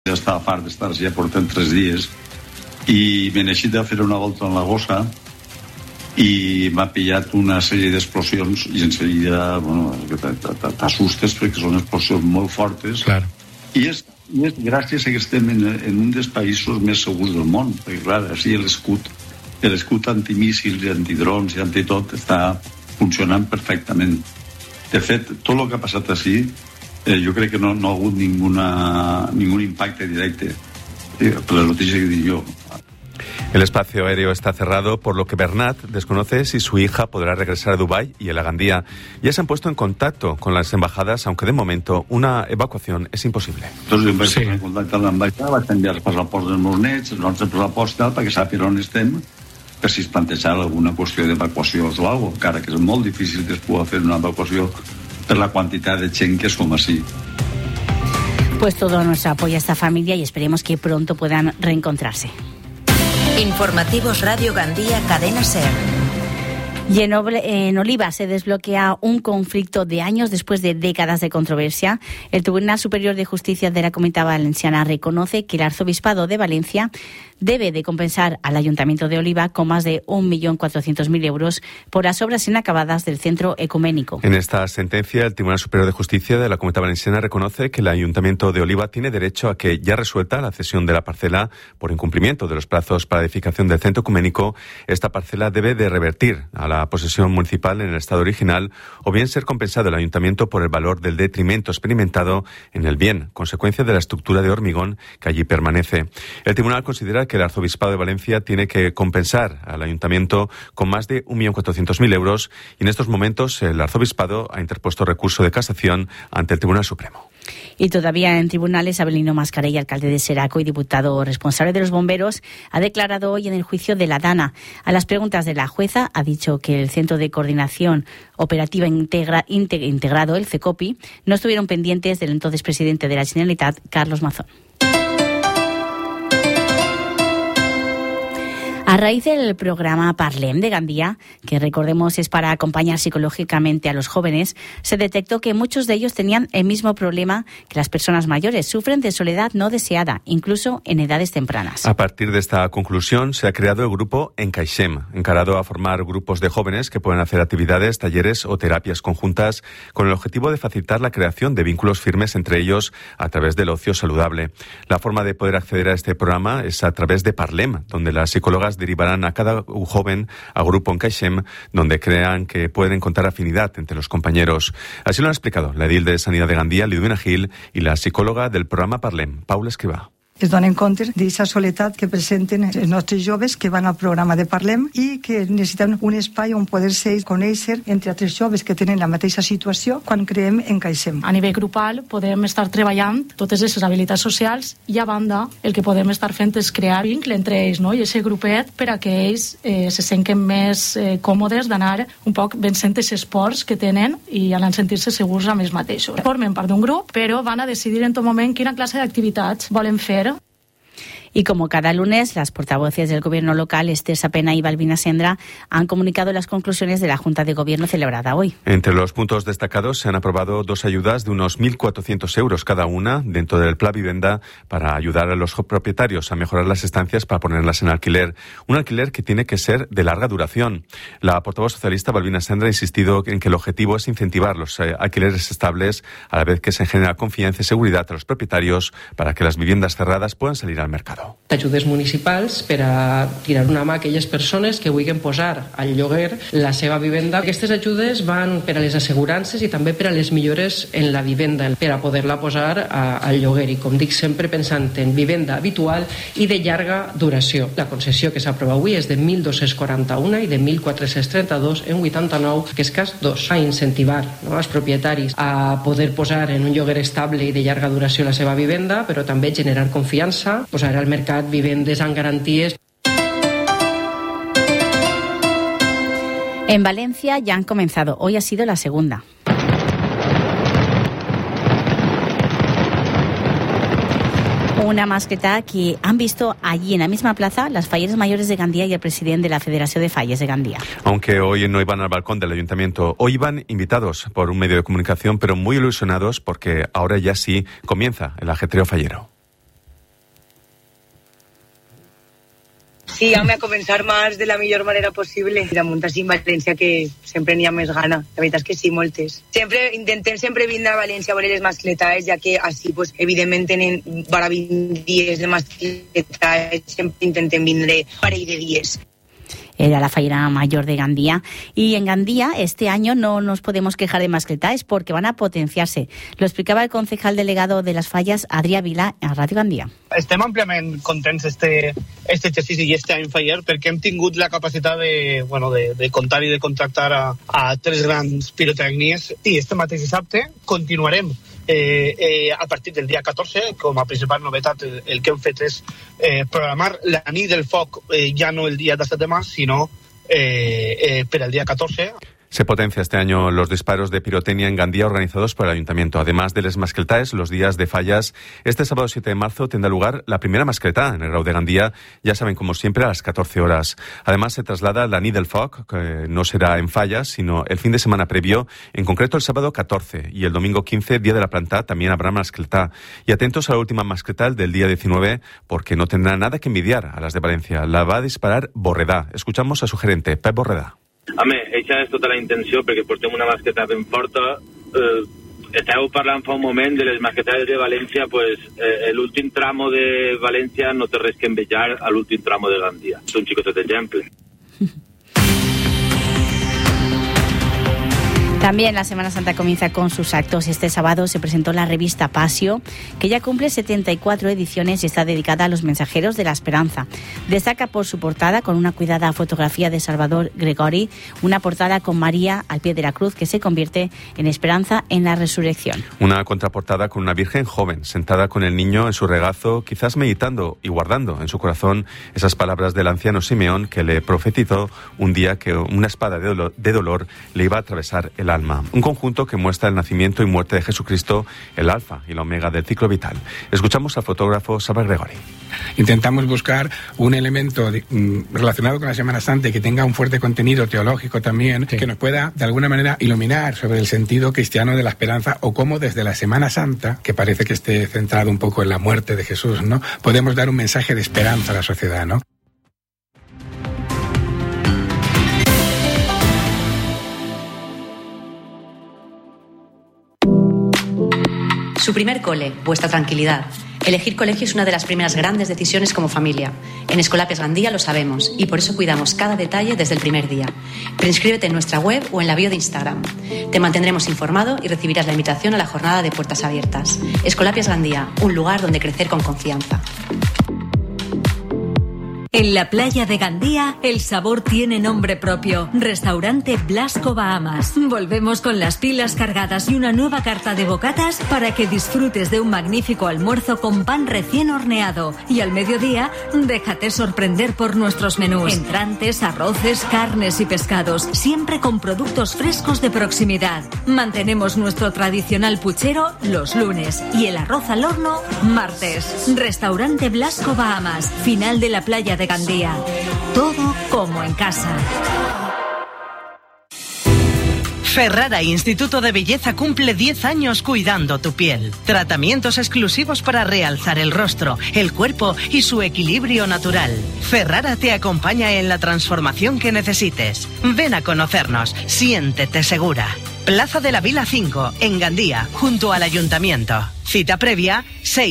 Ja estava fart d'estar ja portant 3 dies i me n'he eixit a fer una volta en la gossa i m'ha pillat una sèrie d'explosions i en seguida, bueno, t'assustes perquè són explosions molt fortes. Claro. I és gràcies a que estem en un dels països més segurs del món, perquè clar, així l'escut antimíssils i antidrons i antitot està funcionant perfectament. De fet, tot el que ha passat així yo creo que no ha habido ningún impacto directo por la noticia que di yo. El espacio aéreo está cerrado, por lo que Bernat desconoce si su hija podrá regresar a Dubái y a la Gandía. Ya se han puesto en contacto con las embajadas, aunque de momento una evacuación es imposible. Entonces em vaig posar en contacte amb l'ambaixada, vaig enviar els passaports dels meus nets, els nostres passaports tal, perquè sàpiga on estem, per si es plantejava alguna qüestió d'evacuació o alguna cosa, encara que és molt difícil que es pugui fer una evacuació per la quantitat de gent que som així. Pues todo nuestro apoyo a esta familia y esperemos que pronto puedan reencontrarse. Informativos Radio Gandía, Cadena SER. Y en Oliva se desbloquea un conflicto de años después de décadas de controversia. El Tribunal Superior de Justicia de la Comunidad Valenciana reconoce que el Arzobispado de Valencia debe de compensar al Ayuntamiento de Oliva con más de 1.400.000 euros por las obras inacabadas del centro ecuménico. En esta sentencia, el Tribunal Superior de Justicia de la Comunidad Valenciana reconoce que el Ayuntamiento de Oliva tiene derecho a que, ya resuelta la cesión de la parcela por incumplimiento de los plazos para edificación del centro ecuménico, esta parcela debe de revertir a la posesión municipal en el estado original o bien ser compensado el Ayuntamiento por el valor del detrimento experimentado en el bien, consecuencia de la estructura de hormigón que allí permanece. El Tribunal considera que el Arzobispado de Valencia tiene que compensar al Ayuntamiento con más de 1.400.000 euros y en estos momentos el Arzobispado ha interpuesto recurso de casación ante el Tribunal Supremo. Y todavía en tribunales, Abelino Mascarell, alcalde de Seraco y diputado responsable de los bomberos, ha declarado hoy en el juicio de la Dana. A las preguntas de la jueza ha dicho que el Centro de Coordinación Operativa Integrado, el CECOPI, no estuvieron pendientes del entonces presidente de la Generalitat, Carlos Mazón. A raíz del programa Parlem de Gandía, que recordemos es para acompañar psicológicamente a los jóvenes, se detectó que muchos de ellos tenían el mismo problema que las personas mayores, sufren de soledad no deseada, incluso en edades tempranas. A partir de esta conclusión se ha creado el grupo Encaixem, encarado a formar grupos de jóvenes que pueden hacer actividades, talleres o terapias conjuntas con el objetivo de facilitar la creación de vínculos firmes entre ellos a través del ocio saludable. La forma de poder acceder a este programa es a través de Parlem, donde las psicólogas derivarán a cada joven al grupo Encaixem, donde crean que pueden encontrar afinidad entre los compañeros. Así lo han explicado la edil de Sanidad de Gandía, Lidwina Gil, y la psicóloga del programa Parlem, Paula Escrivà. Es donen compte d'aquesta soledat que presenten els nostres joves que van al programa de Parlem i que necessiten un espai on poder-se conèixer entre altres joves que tenen la mateixa situació quan creem Encaixem. A nivell grupal podem estar treballant totes aquestes habilitats socials i a banda el que podem estar fent és crear vincle entre ells, no? I aquest grupet per a que ells se senten més còmodes d'anar un poc vencent els esports que tenen i anar a sentir-se segurs amb ells mateixos. Formen part d'un grup però van a decidir en tot moment quina classe d'activitats volen fer. Y como cada lunes, las portavoces del Gobierno local, Esther Sapena y Balbina Sendra, han comunicado las conclusiones de la Junta de Gobierno celebrada hoy. Entre los puntos destacados se han aprobado 2 ayudas de unos 1.400 euros cada una dentro del Pla Vivenda para ayudar a los propietarios a mejorar las estancias para ponerlas en alquiler. Un alquiler que tiene que ser de larga duración. La portavoz socialista Balbina Sendra ha insistido en que el objetivo es incentivar los alquileres estables a la vez que se genera confianza y seguridad a los propietarios para que las viviendas cerradas puedan salir al mercado. Ajudes municipals per a tirar una mà a aquelles persones que vulguin posar al lloguer la seva vivenda. Aquestes ajudes van per a les assegurances i també per a les millores en la vivenda, per a poder-la posar al lloguer i, com dic sempre, pensant en vivenda habitual i de llarga duració. La concessió que s'aprova avui és de 1.241 i de 1.432 en 89, que és cas 2. A incentivar els propietaris a poder posar en un lloguer estable i de llarga duració la seva vivenda, però també generar confiança, posar al mercat vivendes amb garanties. En Valencia ya han comenzado. Hoy ha sido la segunda. Una mascleta que han visto allí en la misma plaza las falleres mayores de Gandía y el presidente de la Federación de Falles de Gandía. Aunque hoy no iban al balcón del ayuntamiento, hoy iban invitados por un medio de comunicación, pero muy ilusionados porque ahora ya sí comienza el ajetreo fallero. Sí, home, a començar més de la millor manera possible. I damunt així en València, que sempre n'hi ha més gana. La veritat és que sí, moltes. Intentem sempre vindre a València a veure les mascletades, ja que així, pues, evidentment, tenen vora 20 dies de mascletades, sempre intentem vindre un parell de dies. Era la Feira Mayor de Gandía. Y en Gandía este año no nos podemos quejar de mascletaes porque van a potenciarse. Lo explicaba el concejal delegado de las Fallas, Adrià Vila, a Ràdio Gandía. Estem àmpliament contents este exercici i este any Faller perquè hem tingut la capacitat de comptar i de contractar a 3 grans pirotècnies i este mateix dissabte continuarem a partir del dia 14, com a principal novetat el que hem fet és programar la nit del foc ja no el dia 17 de març, sinó per al dia 14. Se potencia este año los disparos de pirotecnia en Gandía organizados por el Ayuntamiento. Además de les mascletaes, los días de fallas, este sábado 7 de marzo tendrá lugar la primera mascleta en el Grau de Gandía, ya saben, como siempre, a las 14 horas. Además, se traslada la nit del foc, que no será en fallas, sino el fin de semana previo, en concreto el sábado 14 y el domingo 15, día de la planta, también habrá mascleta. Y atentos a la última mascleta del día 19, porque no tendrá nada que envidiar a las de Valencia. La va a disparar Borredà. Escuchamos a su gerente, Pep Borredà. Home, això és tota la intenció, perquè portem una masqueta ben forta. Estàveu parlant fa un moment de les masquetes de València, pues l'últim tramo de València no té res que envejar a l'últim tramo de Gandía. És un xicotet exemple. También la Semana Santa comienza con sus actos. Este sábado se presentó la revista Pasio, que ya cumple 74 ediciones y está dedicada a los mensajeros de la esperanza. Destaca por su portada con una cuidada fotografía de Salvador Gregori, una portada con María al pie de la cruz que se convierte en esperanza en la resurrección. Una contraportada con una virgen joven, sentada con el niño en su regazo, quizás meditando y guardando en su corazón esas palabras del anciano Simeón que le profetizó un día que una espada de dolor le iba a atravesar el alma. Un conjunto que muestra el nacimiento y muerte de Jesucristo, el alfa y la omega del ciclo vital. Escuchamos al fotógrafo Salvador Gregori. Intentamos buscar un elemento relacionado con la Semana Santa y que tenga un fuerte contenido teológico también, sí, que nos pueda de alguna manera iluminar sobre el sentido cristiano de la esperanza o cómo desde la Semana Santa, que parece que esté centrado un poco en la muerte de Jesús, ¿no?, podemos dar un mensaje de esperanza a la sociedad, ¿no? Su primer cole, vuestra tranquilidad. Elegir colegio es una de las primeras grandes decisiones como familia. En Escolapias Gandía lo sabemos y por eso cuidamos cada detalle desde el primer día. Preinscríbete en nuestra web o en la bio de Instagram. Te mantendremos informado y recibirás la invitación a la jornada de puertas abiertas. Escolapias Gandía, un lugar donde crecer con confianza. En la playa de Gandía, el sabor tiene nombre propio. Restaurante Blasco Bahamas. Volvemos con las pilas cargadas y una nueva carta de bocatas para que disfrutes de un magnífico almuerzo con pan recién horneado. Y al mediodía, déjate sorprender por nuestros menús. Entrantes, arroces, carnes y pescados, siempre con productos frescos de proximidad. Mantenemos nuestro tradicional puchero los lunes y el arroz al horno martes. Restaurante Blasco Bahamas, final de la playa de Gandía. Todo como en casa. Ferrara Instituto de Belleza cumple 10 años cuidando tu piel. Tratamientos exclusivos para realzar el rostro, el cuerpo y su equilibrio natural. Ferrara te acompaña en la transformación que necesites. Ven a conocernos, siéntete segura. Plaza de la Vila 5, en Gandía, junto al Ayuntamiento. Cita previa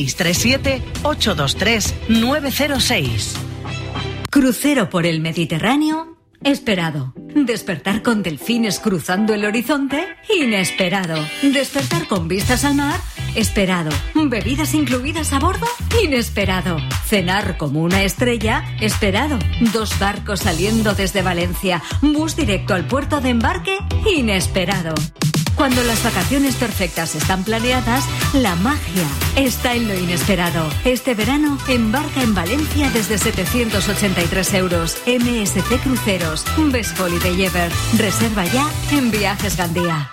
637-823-906. Crucero por el Mediterráneo, esperado. Despertar con delfines cruzando el horizonte, inesperado. Despertar con vistas al mar, esperado. Bebidas incluidas a bordo, inesperado. Cenar como una estrella, esperado. 2 barcos saliendo desde Valencia, bus directo al puerto de embarque, inesperado. Cuando las vacaciones perfectas están planeadas, la magia está en lo inesperado. Este verano, embarca en Valencia desde 783 euros. MSC Cruceros, Best Holiday Ever. Reserva ya en Viajes Gandía.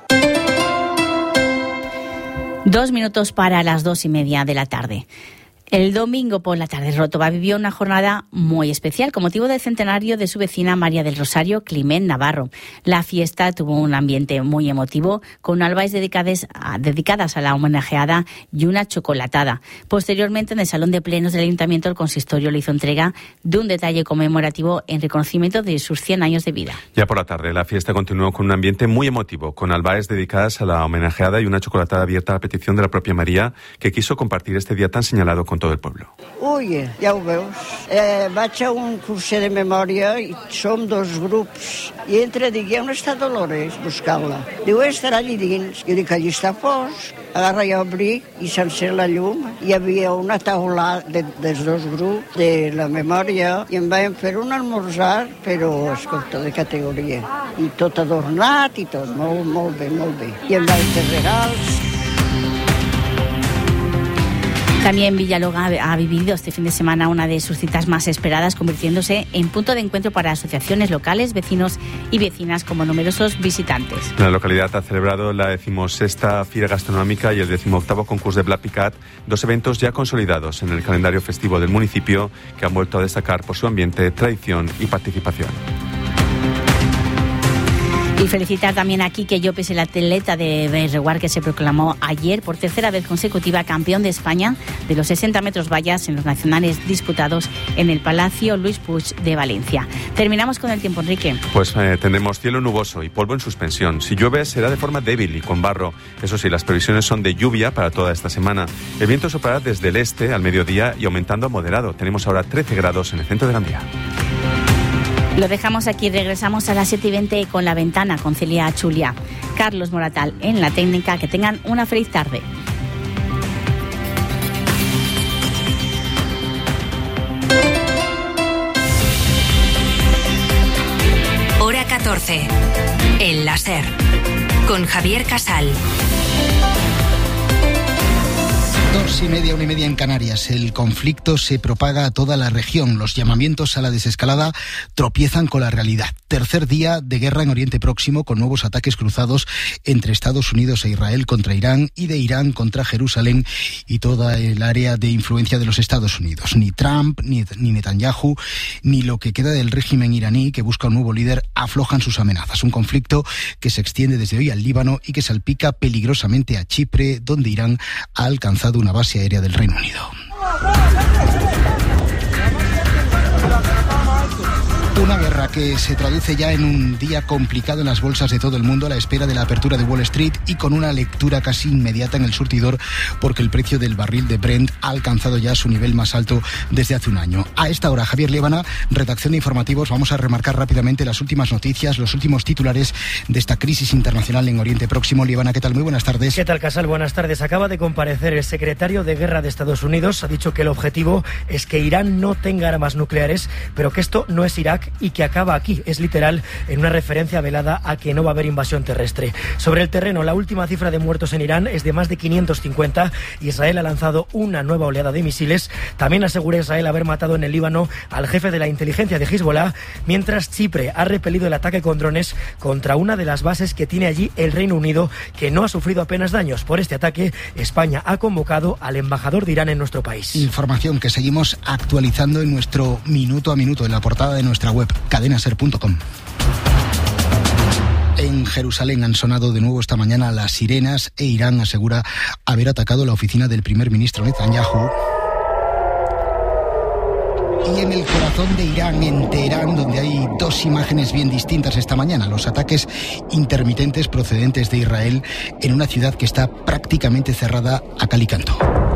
2 minutos para las 2:30 de la tarde. El domingo por la tarde, Ròtova vivió una jornada muy especial con motivo del centenario de su vecina María del Rosario Climent Navarro. La fiesta tuvo un ambiente muy emotivo, con albais dedicadas a la homenajeada y una chocolatada. Posteriormente, en el Salón de Plenos del Ayuntamiento, el consistorio le hizo entrega de un detalle conmemorativo en reconocimiento de sus 100 años de vida. Ya por la tarde, la fiesta continuó con un ambiente muy emotivo, con albais dedicadas a la homenajeada y una chocolatada abierta a la petición de la propia María, que quiso compartir este día tan señalado con todo el pueblo. Ui, ja ho veus. Vaig a un curset de memòria i som 2 grups. I dic, on està Dolores? Buscant-la. Diu, estarà allí dins. Jo dic, allí està fosc. Agarra i obri i s'encén la llum. Hi havia una taula dels 2 grups de la memòria i em van fer un almorzar, però, escolta, de categoria. I tot adornat i tot. Molt bé, molt bé. I em van fer regals. También Villalonga ha vivido este fin de semana una de sus citas más esperadas, convirtiéndose en punto de encuentro para asociaciones locales, vecinos y vecinas, como numerosos visitantes. La localidad ha celebrado la 16ª Fira Gastronómica y el 18º concurso de Plat Picat, 2 eventos ya consolidados en el calendario festivo del municipio, que han vuelto a destacar por su ambiente, tradición y participación. Y felicitar también a Quique Llopes, el atleta de Berreguar, que se proclamó ayer por 3ª vez consecutiva campeón de España de los 60 metros vallas en los nacionales disputados en el Palacio Luis Puig de Valencia. Terminamos con el tiempo, Enrique. Pues tendremos cielo nuboso y polvo en suspensión. Si llueve será de forma débil y con barro. Eso sí, las previsiones son de lluvia para toda esta semana. El viento soplará desde el este al mediodía y aumentando a moderado. Tenemos ahora 13 grados en el centro de Gandía. Lo dejamos aquí, regresamos a las 7:20 con La Ventana, con Celia Chulia. Carlos Moratal en la técnica. Que tengan una feliz tarde. Hora 14. El láser. Con Javier Casal. 2:30, 1:30 en Canarias. El conflicto se propaga a toda la región. Los llamamientos a la desescalada tropiezan con la realidad. Tercer día de guerra en Oriente Próximo, con nuevos ataques cruzados entre Estados Unidos e Israel contra Irán y de Irán contra Jerusalén y toda el área de influencia de los Estados Unidos. Ni Trump, ni Netanyahu, ni lo que queda del régimen iraní, que busca un nuevo líder, aflojan sus amenazas. Un conflicto que se extiende desde hoy al Líbano y que salpica peligrosamente a Chipre, donde Irán ha alcanzado una base aérea del Reino Unido. Una guerra que se traduce ya en un día complicado en las bolsas de todo el mundo, a la espera de la apertura de Wall Street y con una lectura casi inmediata en el surtidor, porque el precio del barril de Brent ha alcanzado ya su nivel más alto desde hace un año. A esta hora, Javier Liébana, redacción de informativos, vamos a remarcar rápidamente las últimas noticias, los últimos titulares de esta crisis internacional en Oriente Próximo. Liébana, ¿qué tal? Muy buenas tardes. ¿Qué tal, Casal? Buenas tardes. Acaba de comparecer el secretario de Guerra de Estados Unidos. Ha dicho que el objetivo es que Irán no tenga armas nucleares, pero que esto no es Irak y que acaba aquí. Es literal, en una referencia velada a que no va a haber invasión terrestre. Sobre el terreno, la última cifra de muertos en Irán es de más de 550. Israel ha lanzado una nueva oleada de misiles. También asegura Israel haber matado en el Líbano al jefe de la inteligencia de Hezbollah, mientras Chipre ha repelido el ataque con drones contra una de las bases que tiene allí el Reino Unido, que no ha sufrido apenas daños. Por este ataque, España ha convocado al embajador de Irán en nuestro país. Información que seguimos actualizando en nuestro minuto a minuto en la portada de nuestra web, cadenaser.com. En Jerusalén han sonado de nuevo esta mañana las sirenas e Irán asegura haber atacado la oficina del primer ministro Netanyahu. Y en el corazón de Irán, en Teherán, donde hay 2 imágenes bien distintas esta mañana: los ataques intermitentes procedentes de Israel en una ciudad que está prácticamente cerrada a cal y canto.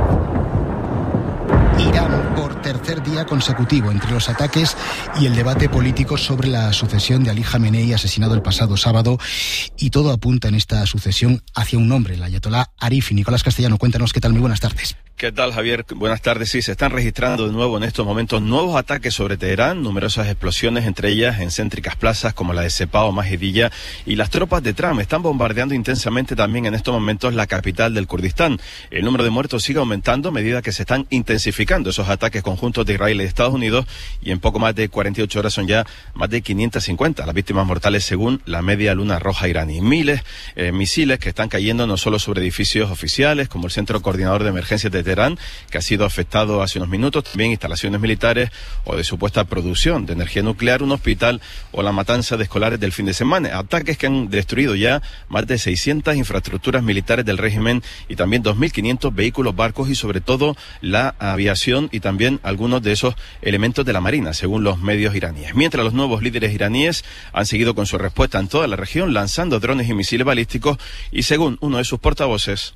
Irán por tercer día consecutivo entre los ataques y el debate político sobre la sucesión de Ali Jamenei, asesinado el pasado sábado, y todo apunta en esta sucesión hacia un hombre, el ayatolá Arifi. Nicolás Castellano, cuéntanos qué tal, muy buenas tardes. ¿Qué tal, Javier? Buenas tardes. Sí, se están registrando de nuevo en estos momentos nuevos ataques sobre Teherán, numerosas explosiones, entre ellas en céntricas plazas como la de Sepah o Majidiyya, y las tropas de Trump están bombardeando intensamente también en estos momentos la capital del Kurdistán. El número de muertos sigue aumentando a medida que se están intensificando esos ataques conjuntos de Israel y de Estados Unidos, y en poco más de 48 horas son ya más de 550 las víctimas mortales según la Media Luna Roja iraní. Miles misiles que están cayendo no solo sobre edificios oficiales como el Centro Coordinador de Emergencias de Teherán, que ha sido afectado hace unos minutos, también instalaciones militares o de supuesta producción de energía nuclear, un hospital o la matanza de escolares del fin de semana. Ataques que han destruido ya más de 600 infraestructuras militares del régimen y también 2.500 vehículos, barcos y sobre todo la aviación y también algunos de esos elementos de la Marina, según los medios iraníes. Mientras los nuevos líderes iraníes han seguido con su respuesta en toda la región, lanzando drones y misiles balísticos y según uno de sus portavoces,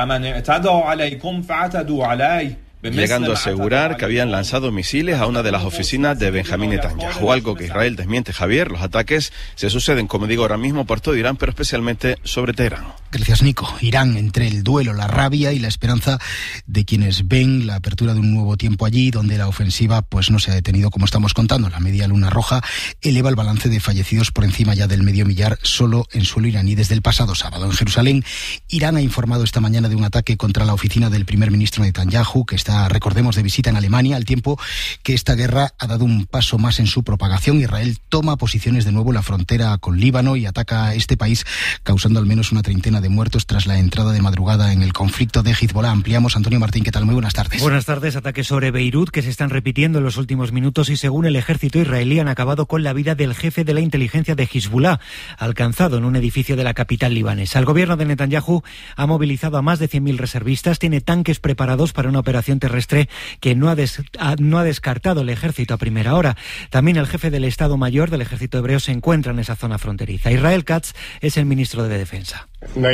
llegando a asegurar que habían lanzado misiles a una de las oficinas de Benjamín Netanyahu, algo que Israel desmiente. Javier, los ataques se suceden, como digo, ahora mismo por todo Irán, pero especialmente sobre Teherán. Gracias, Nico. Irán, entre el duelo, la rabia y la esperanza de quienes ven la apertura de un nuevo tiempo allí, donde la ofensiva pues no se ha detenido, como estamos contando. La Media Luna Roja eleva el balance de fallecidos por encima ya del medio millar solo en suelo iraní desde el pasado sábado. En Jerusalén, Irán ha informado esta mañana de un ataque contra la oficina del primer ministro Netanyahu, que está, recordemos, de visita en Alemania, al tiempo que esta guerra ha dado un paso más en su propagación. Israel toma posiciones de nuevo en la frontera con Líbano y ataca a este país, causando al menos una treintena de muertos tras la entrada de madrugada en el conflicto de Hezbollah. Ampliamos. Antonio Martín, ¿qué tal? Muy buenas tardes. Buenas tardes. Ataques sobre Beirut que se están repitiendo en los últimos minutos y, según el ejército israelí, han acabado con la vida del jefe de la inteligencia de Hezbollah, alcanzado en un edificio de la capital libanesa. El gobierno de Netanyahu ha movilizado a más de 100.000 reservistas, tiene tanques preparados para una operación terrestre que no ha descartado el ejército a primera hora. También el jefe del Estado Mayor del ejército hebreo se encuentra en esa zona fronteriza. Israel Katz es el ministro de Defensa.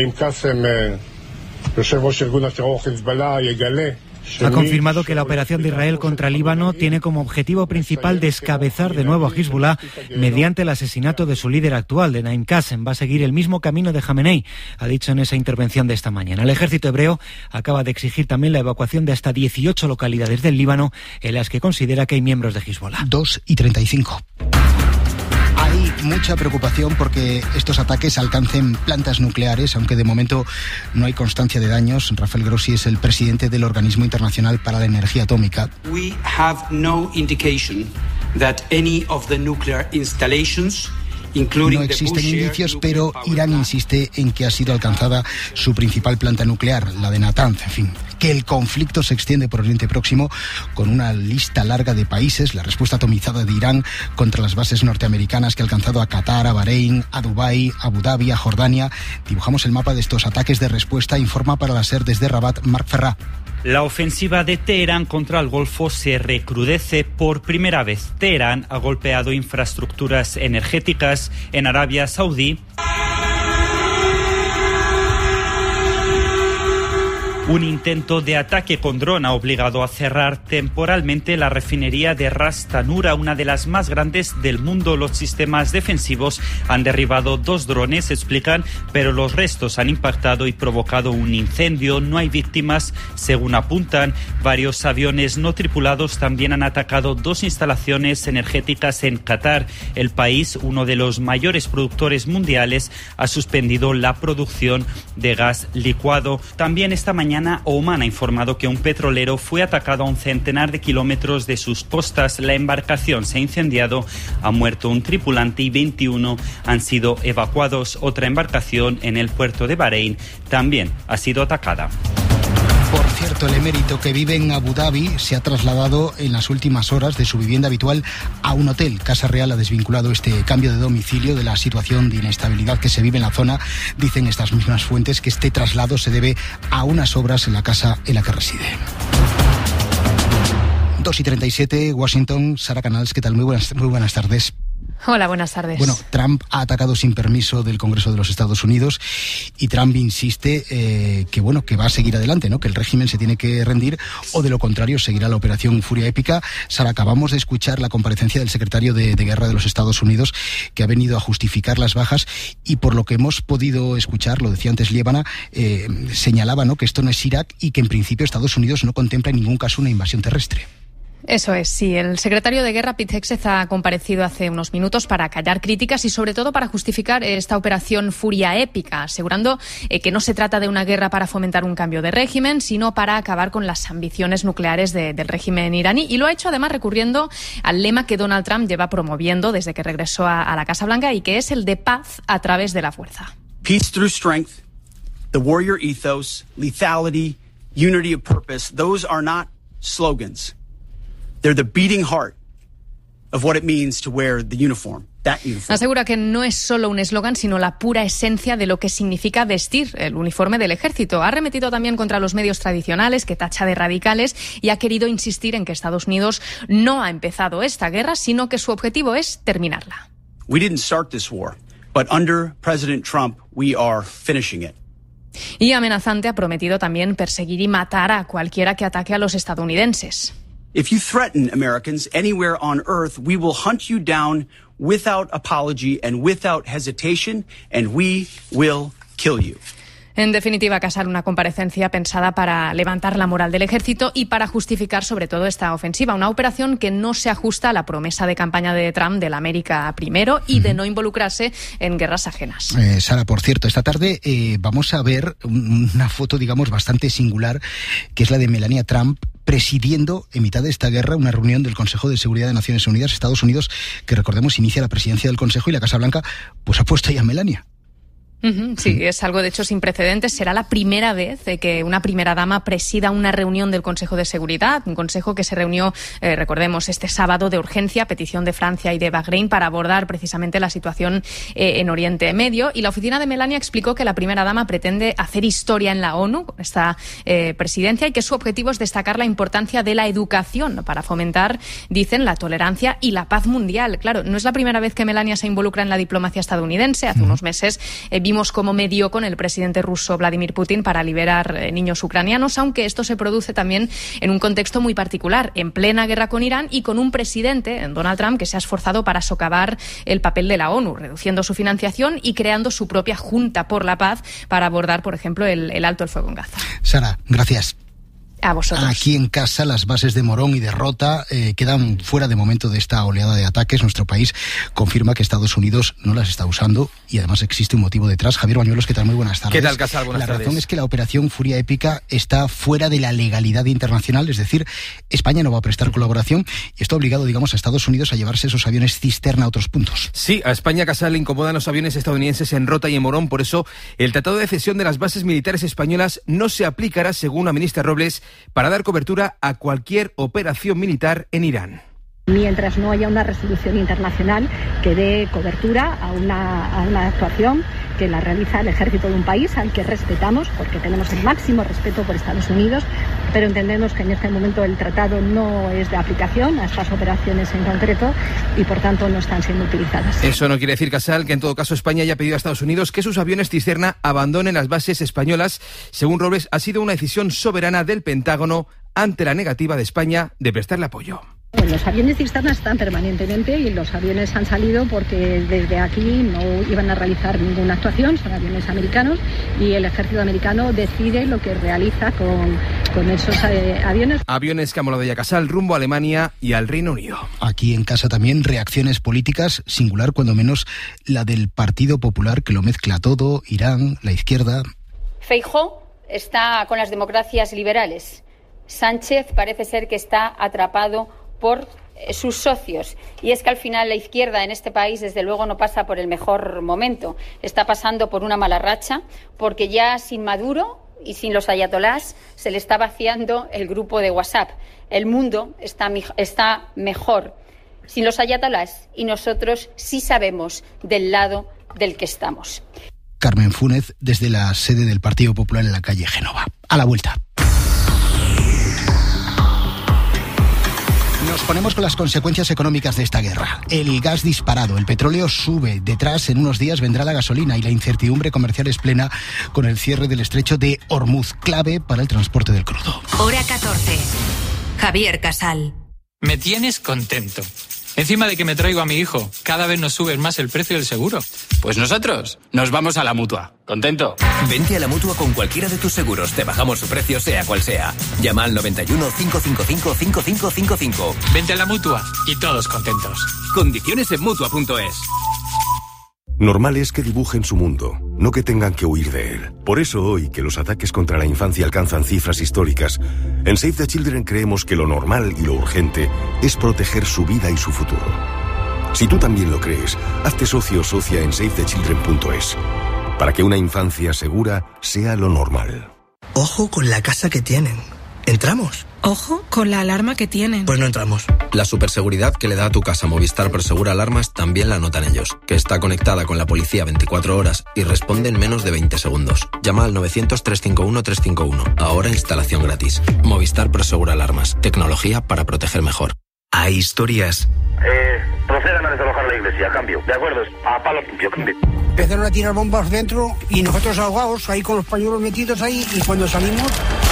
Ha confirmado que la operación de Israel contra Líbano tiene como objetivo principal descabezar de nuevo a Hezbollah mediante el asesinato de su líder actual, de Naim Qassem. Va a seguir el mismo camino de Jamenei, ha dicho en esa intervención de esta mañana. El ejército hebreo acaba de exigir también la evacuación de hasta 18 localidades del Líbano en las que considera que hay miembros de Hezbollah. 2:35. Hay mucha preocupación porque estos ataques alcancen plantas nucleares, aunque de momento no hay constancia de daños. Rafael Grossi es el presidente del Organismo Internacional para la Energía Atómica. We have no indication that any of the nuclear installations No existen indicios, pero Irán insiste en que ha sido alcanzada su principal planta nuclear, la de Natanz. En fin, que el conflicto se extiende por Oriente Próximo con una lista larga de países. La respuesta atomizada de Irán contra las bases norteamericanas que ha alcanzado a Qatar, a Bahrein, a Dubái, a Abu Dhabi, a Jordania. Dibujamos el mapa de estos ataques de respuesta. Informa para la SER desde Rabat, Marc Ferrà. La ofensiva de Teherán contra el Golfo se recrudece por primera vez. Teherán ha golpeado infraestructuras energéticas en Arabia Saudí. Un intento de ataque con dron ha obligado a cerrar temporalmente la refinería de Ras Tanura, una de las más grandes del mundo. Los sistemas defensivos han derribado 2 drones, explican, pero los restos han impactado y provocado un incendio. No hay víctimas, según apuntan. Varios aviones no tripulados también han atacado 2 instalaciones energéticas en Qatar. El país, uno de los mayores productores mundiales, ha suspendido la producción de gas licuado. También esta mañana Oman ha informado que un petrolero fue atacado a un centenar de kilómetros de sus costas. La embarcación se ha incendiado, ha muerto un tripulante y 21 han sido evacuados. Otra embarcación en el puerto de Bahrein también ha sido atacada. Por cierto, el emérito que vive en Abu Dhabi se ha trasladado en las últimas horas de su vivienda habitual a un hotel. Casa Real ha desvinculado este cambio de domicilio de la situación de inestabilidad que se vive en la zona. Dicen estas mismas fuentes que este traslado se debe a unas obras en la casa en la que reside. 2:37, Washington. Sara Canals, ¿qué tal? Muy buenas tardes. Hola, buenas tardes. Bueno, Trump ha atacado sin permiso del Congreso de los Estados Unidos y Trump insiste que va a seguir adelante, ¿no? Que el régimen se tiene que rendir o de lo contrario seguirá la operación Furia Épica. Sara, acabamos de escuchar la comparecencia del secretario de Guerra de los Estados Unidos que ha venido a justificar las bajas y por lo que hemos podido escuchar, lo decía antes Liébana, señalaba, ¿no?, que esto no es Irak y que en principio Estados Unidos no contempla en ningún caso una invasión terrestre. Eso es, sí. El secretario de Guerra, Pete Hegseth, ha comparecido hace unos minutos para callar críticas y sobre todo para justificar esta operación Furia Épica, asegurando que no se trata de una guerra para fomentar un cambio de régimen, sino para acabar con las ambiciones nucleares del régimen iraní. Y lo ha hecho además recurriendo al lema que Donald Trump lleva promoviendo desde que regresó a la Casa Blanca y que es el de paz a través de la fuerza. Peace through strength, the warrior ethos, lethality, unity of purpose, those are not slogans. They're the beating heart of what it means to wear the uniform. Asegura que no es solo un eslogan, sino la pura esencia de lo que significa vestir el uniforme del ejército. Ha arremetido también contra los medios tradicionales, que tacha de radicales, y ha querido insistir en que Estados Unidos no ha empezado esta guerra, sino que su objetivo es terminarla. We didn't start this war, but under President Trump, we are finishing it. Y amenazante ha prometido también perseguir y matar a cualquiera que ataque a los estadounidenses. If you threaten Americans anywhere on earth, we will hunt you down without apology and without hesitation, and we will kill you. En definitiva, Casal, una comparecencia pensada para levantar la moral del ejército y para justificar sobre todo esta ofensiva, una operación que no se ajusta a la promesa de campaña de Trump de la América primero y de no involucrarse en guerras ajenas. Sara, por cierto, esta tarde vamos a ver una foto, digamos, bastante singular, que es la de Melania Trump presidiendo en mitad de esta guerra una reunión del Consejo de Seguridad de Naciones Unidas, Estados Unidos, que recordemos inicia la presidencia del Consejo, y la Casa Blanca pues ha puesto ahí a Melania. Sí, es algo de hecho sin precedentes. Será la primera vez que una primera dama presida una reunión del Consejo de Seguridad, un consejo que se reunió, recordemos, este sábado de urgencia a petición de Francia y de Bahrein para abordar precisamente la situación en Oriente Medio. Y la oficina de Melania explicó que la primera dama pretende hacer historia en la ONU con esta presidencia, y que su objetivo es destacar la importancia de la educación para fomentar, dicen, la tolerancia y la paz mundial. Claro, no es la primera vez que Melania se involucra en la diplomacia estadounidense. Hace unos meses vimos cómo medió con el presidente ruso Vladimir Putin para liberar niños ucranianos, aunque esto se produce también en un contexto muy particular, en plena guerra con Irán y con un presidente, Donald Trump, que se ha esforzado para socavar el papel de la ONU, reduciendo su financiación y creando su propia Junta por la Paz para abordar, por ejemplo, el alto el fuego en Gaza. Sara, gracias. A vosotros. Aquí en casa las bases de Morón y de Rota quedan fuera de momento de esta oleada de ataques. Nuestro país confirma que Estados Unidos no las está usando y además existe un motivo detrás. Javier Bañuelos, ¿qué tal? Muy buenas tardes. ¿Qué tal, Casal? Buenas tardes. La razón es que la operación Furia Épica está fuera de la legalidad internacional, es decir, España no va a prestar colaboración y esto ha obligado, digamos, a Estados Unidos a llevarse esos aviones cisterna a otros puntos. Sí, a España, Casal, le incomodan los aviones estadounidenses en Rota y en Morón. Por eso, el tratado de cesión de las bases militares españolas no se aplicará, según la ministra Robles, para dar cobertura a cualquier operación militar en Irán. Mientras no haya una resolución internacional que dé cobertura a una actuación que la realiza el ejército de un país al que respetamos, porque tenemos el máximo respeto por Estados Unidos, pero entendemos que en este momento el tratado no es de aplicación a estas operaciones en concreto y por tanto no están siendo utilizadas. Eso no quiere decir, Casal, que en todo caso España haya pedido a Estados Unidos que sus aviones cisterna abandonen las bases españolas. Según Robles, ha sido una decisión soberana del Pentágono ante la negativa de España de prestarle apoyo. Los aviones cisterna están permanentemente y los aviones han salido porque desde aquí no iban a realizar ninguna actuación, son aviones americanos y el ejército americano decide lo que realiza con esos aviones. Aviones que ha molado ya, Casal, rumbo a Alemania y al Reino Unido. Aquí en casa también reacciones políticas, singular cuando menos la del Partido Popular, que lo mezcla todo, Irán, la izquierda. Feijóo está con las democracias liberales. Sánchez parece ser que está atrapado por sus socios. Y es que al final la izquierda en este país desde luego no pasa por el mejor momento. Está pasando por una mala racha porque ya sin Maduro y sin los ayatolás se le está vaciando el grupo de WhatsApp. El mundo está mejor sin los ayatolás y nosotros sí sabemos del lado del que estamos. Carmen Fúnez desde la sede del Partido Popular en la calle Génova. A la vuelta. Nos ponemos con las consecuencias económicas de esta guerra. El gas disparado, el petróleo sube. Detrás, en unos días, vendrá la gasolina y la incertidumbre comercial es plena con el cierre del estrecho de Hormuz, clave para el transporte del crudo. Hora 14. Javier Casal. Me tienes contento. Encima de que me traigo a mi hijo, cada vez nos subes más el precio del seguro. Pues nosotros nos vamos a la Mutua. ¿Contento? Vente a la Mutua con cualquiera de tus seguros. Te bajamos su precio sea cual sea. Llama al 91 555 5555. Vente a la Mutua y todos contentos. Condiciones en Mutua.es. Normal es que dibujen su mundo, no que tengan que huir de él. Por eso hoy, que los ataques contra la infancia alcanzan cifras históricas, en Save the Children creemos que lo normal y lo urgente es proteger su vida y su futuro. Si tú también lo crees, hazte socio o socia en SaveTheChildren.es, para que una infancia segura sea lo normal. Ojo con la casa que tienen. ¿Entramos? Ojo con la alarma que tienen. Pues no entramos. La superseguridad que le da a tu casa Movistar Prosegur Alarmas también la notan ellos, que está conectada con la policía 24 horas y responde en menos de 20 segundos. Llama al 900-351-351. Ahora instalación gratis. Movistar Prosegur Alarmas. Tecnología para proteger mejor. Hay historias... procedan a desalojar la iglesia, a cambio. ¿De acuerdo? A palo limpio, cambio. Empezaron a tirar bombas dentro y nosotros ahogados ahí con los pañuelos metidos ahí, y cuando salimos...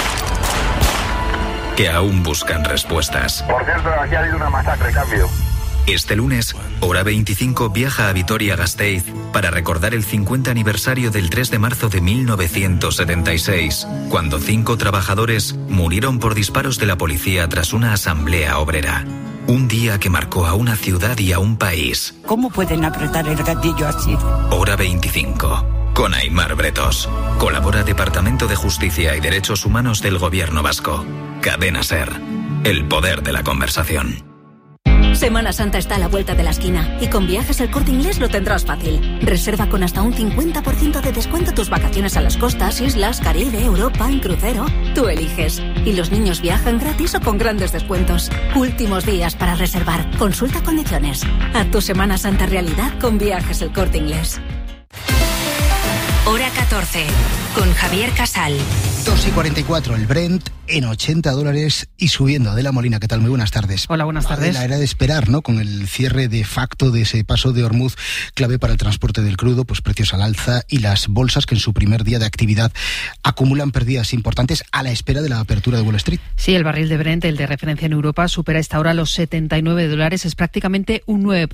que aún buscan respuestas. Por cierto, aquí ha habido una masacre, cambio. Este lunes, Hora 25 viaja a Vitoria-Gasteiz para recordar el 50 aniversario del 3 de marzo de 1976, cuando 5 trabajadores murieron por disparos de la policía tras una asamblea obrera. Un día que marcó a una ciudad y a un país. ¿Cómo pueden apretar el gatillo así? Hora 25. Con Aimar Bretos. Colabora Departamento de Justicia y Derechos Humanos del Gobierno Vasco. Cadena SER. El poder de la conversación. Semana Santa está a la vuelta de la esquina y con Viajes El Corte Inglés lo tendrás fácil. Reserva con hasta un 50% de descuento tus vacaciones a las costas, islas, Caribe, Europa, en crucero. Tú eliges. Y los niños viajan gratis o con grandes descuentos. Últimos días para reservar. Consulta condiciones. Haz tu Semana Santa realidad con Viajes El Corte Inglés. Hora 14, con Javier Casal. 2:44, el Brent en $80 y subiendo. Adela Molina, ¿qué tal? Muy buenas tardes. Hola, buenas tardes. Adela, era de esperar, ¿no? Con el cierre de facto de ese paso de Hormuz, clave para el transporte del crudo, pues precios al alza y las bolsas que en su primer día de actividad acumulan pérdidas importantes a la espera de la apertura de Wall Street. Sí, el barril de Brent, el de referencia en Europa, supera a esta hora los $79. Es prácticamente un 9%,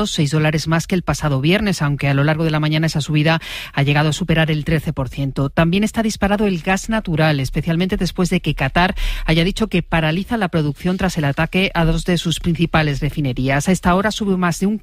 $6 más que el pasado viernes, aunque a lo largo de la mañana esa subida ha llegado a superar el 13%. También está disparado el gas natural, especialmente después de que Qatar haya dicho que paraliza la producción tras el ataque a 2 de sus principales refinerías. A esta hora sube más de un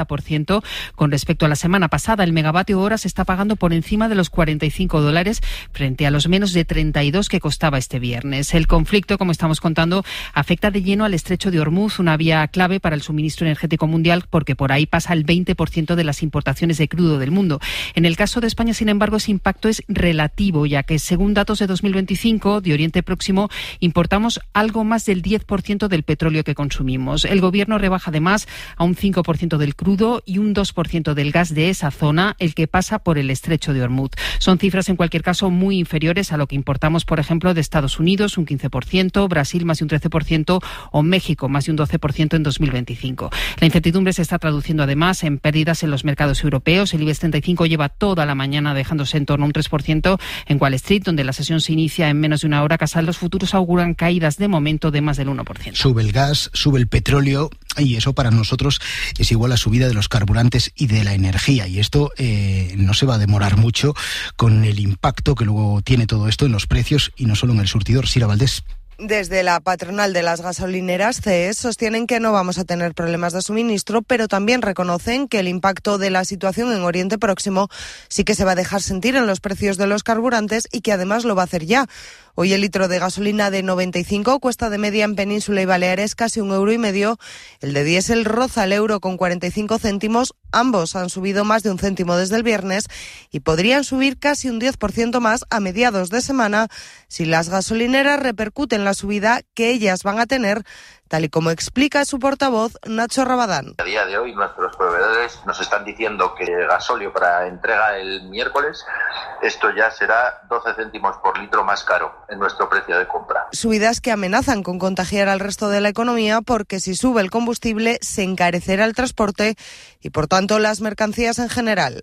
40% con respecto a la semana pasada. El megavatio hora se está pagando por encima de los $45 frente a los menos de 32 que costaba este viernes. El conflicto, como estamos contando, afecta de lleno al estrecho de Hormuz, una vía clave para el suministro energético mundial, porque por ahí pasa el 20% de las importaciones de crudo del mundo. En el caso de España, sin embargo, ese impacto es relativo, ya que según datos de 2025 de Oriente Próximo importamos algo más del 10% del petróleo que consumimos. El gobierno rebaja además a un 5% del crudo y un 2% del gas de esa zona, el que pasa por el estrecho de Hormuz. Son cifras en cualquier caso muy inferiores a lo que importamos, por ejemplo, de Estados Unidos, un 15%, Brasil más de un 13% o México más de un 12% en 2025. La incertidumbre se está traduciendo además en pérdidas en los mercados europeos. El IBEX 35 lleva toda la mañana dejándose en torno a un 3% en Wall Street, donde la sesión se inicia en menos de una hora. Casal, los futuros auguran caídas de momento de más del 1%. Sube el gas, sube el petróleo y eso para nosotros es igual a subida de los carburantes y de la energía. Y esto no se va a demorar mucho con el impacto que luego tiene todo esto en los precios y no solo en el surtidor. Sira Valdés. Desde la patronal de las gasolineras, CES, sostienen que no vamos a tener problemas de suministro, pero también reconocen que el impacto de la situación en Oriente Próximo sí que se va a dejar sentir en los precios de los carburantes y que además lo va a hacer ya. Hoy el litro de gasolina de 95 cuesta de media en Península y Baleares casi €1,50. El de diésel roza el euro con 45 céntimos. Ambos han subido más de un céntimo desde el viernes y podrían subir casi un 10% más a mediados de semana si las gasolineras repercuten la subida que ellas van a tener, tal y como explica su portavoz, Nacho Rabadán. A día de hoy nuestros proveedores nos están diciendo que el gasóleo para entrega el miércoles, esto ya será 12 céntimos por litro más caro en nuestro precio de compra. Subidas que amenazan con contagiar al resto de la economía porque si sube el combustible se encarecerá el transporte y por tanto las mercancías en general.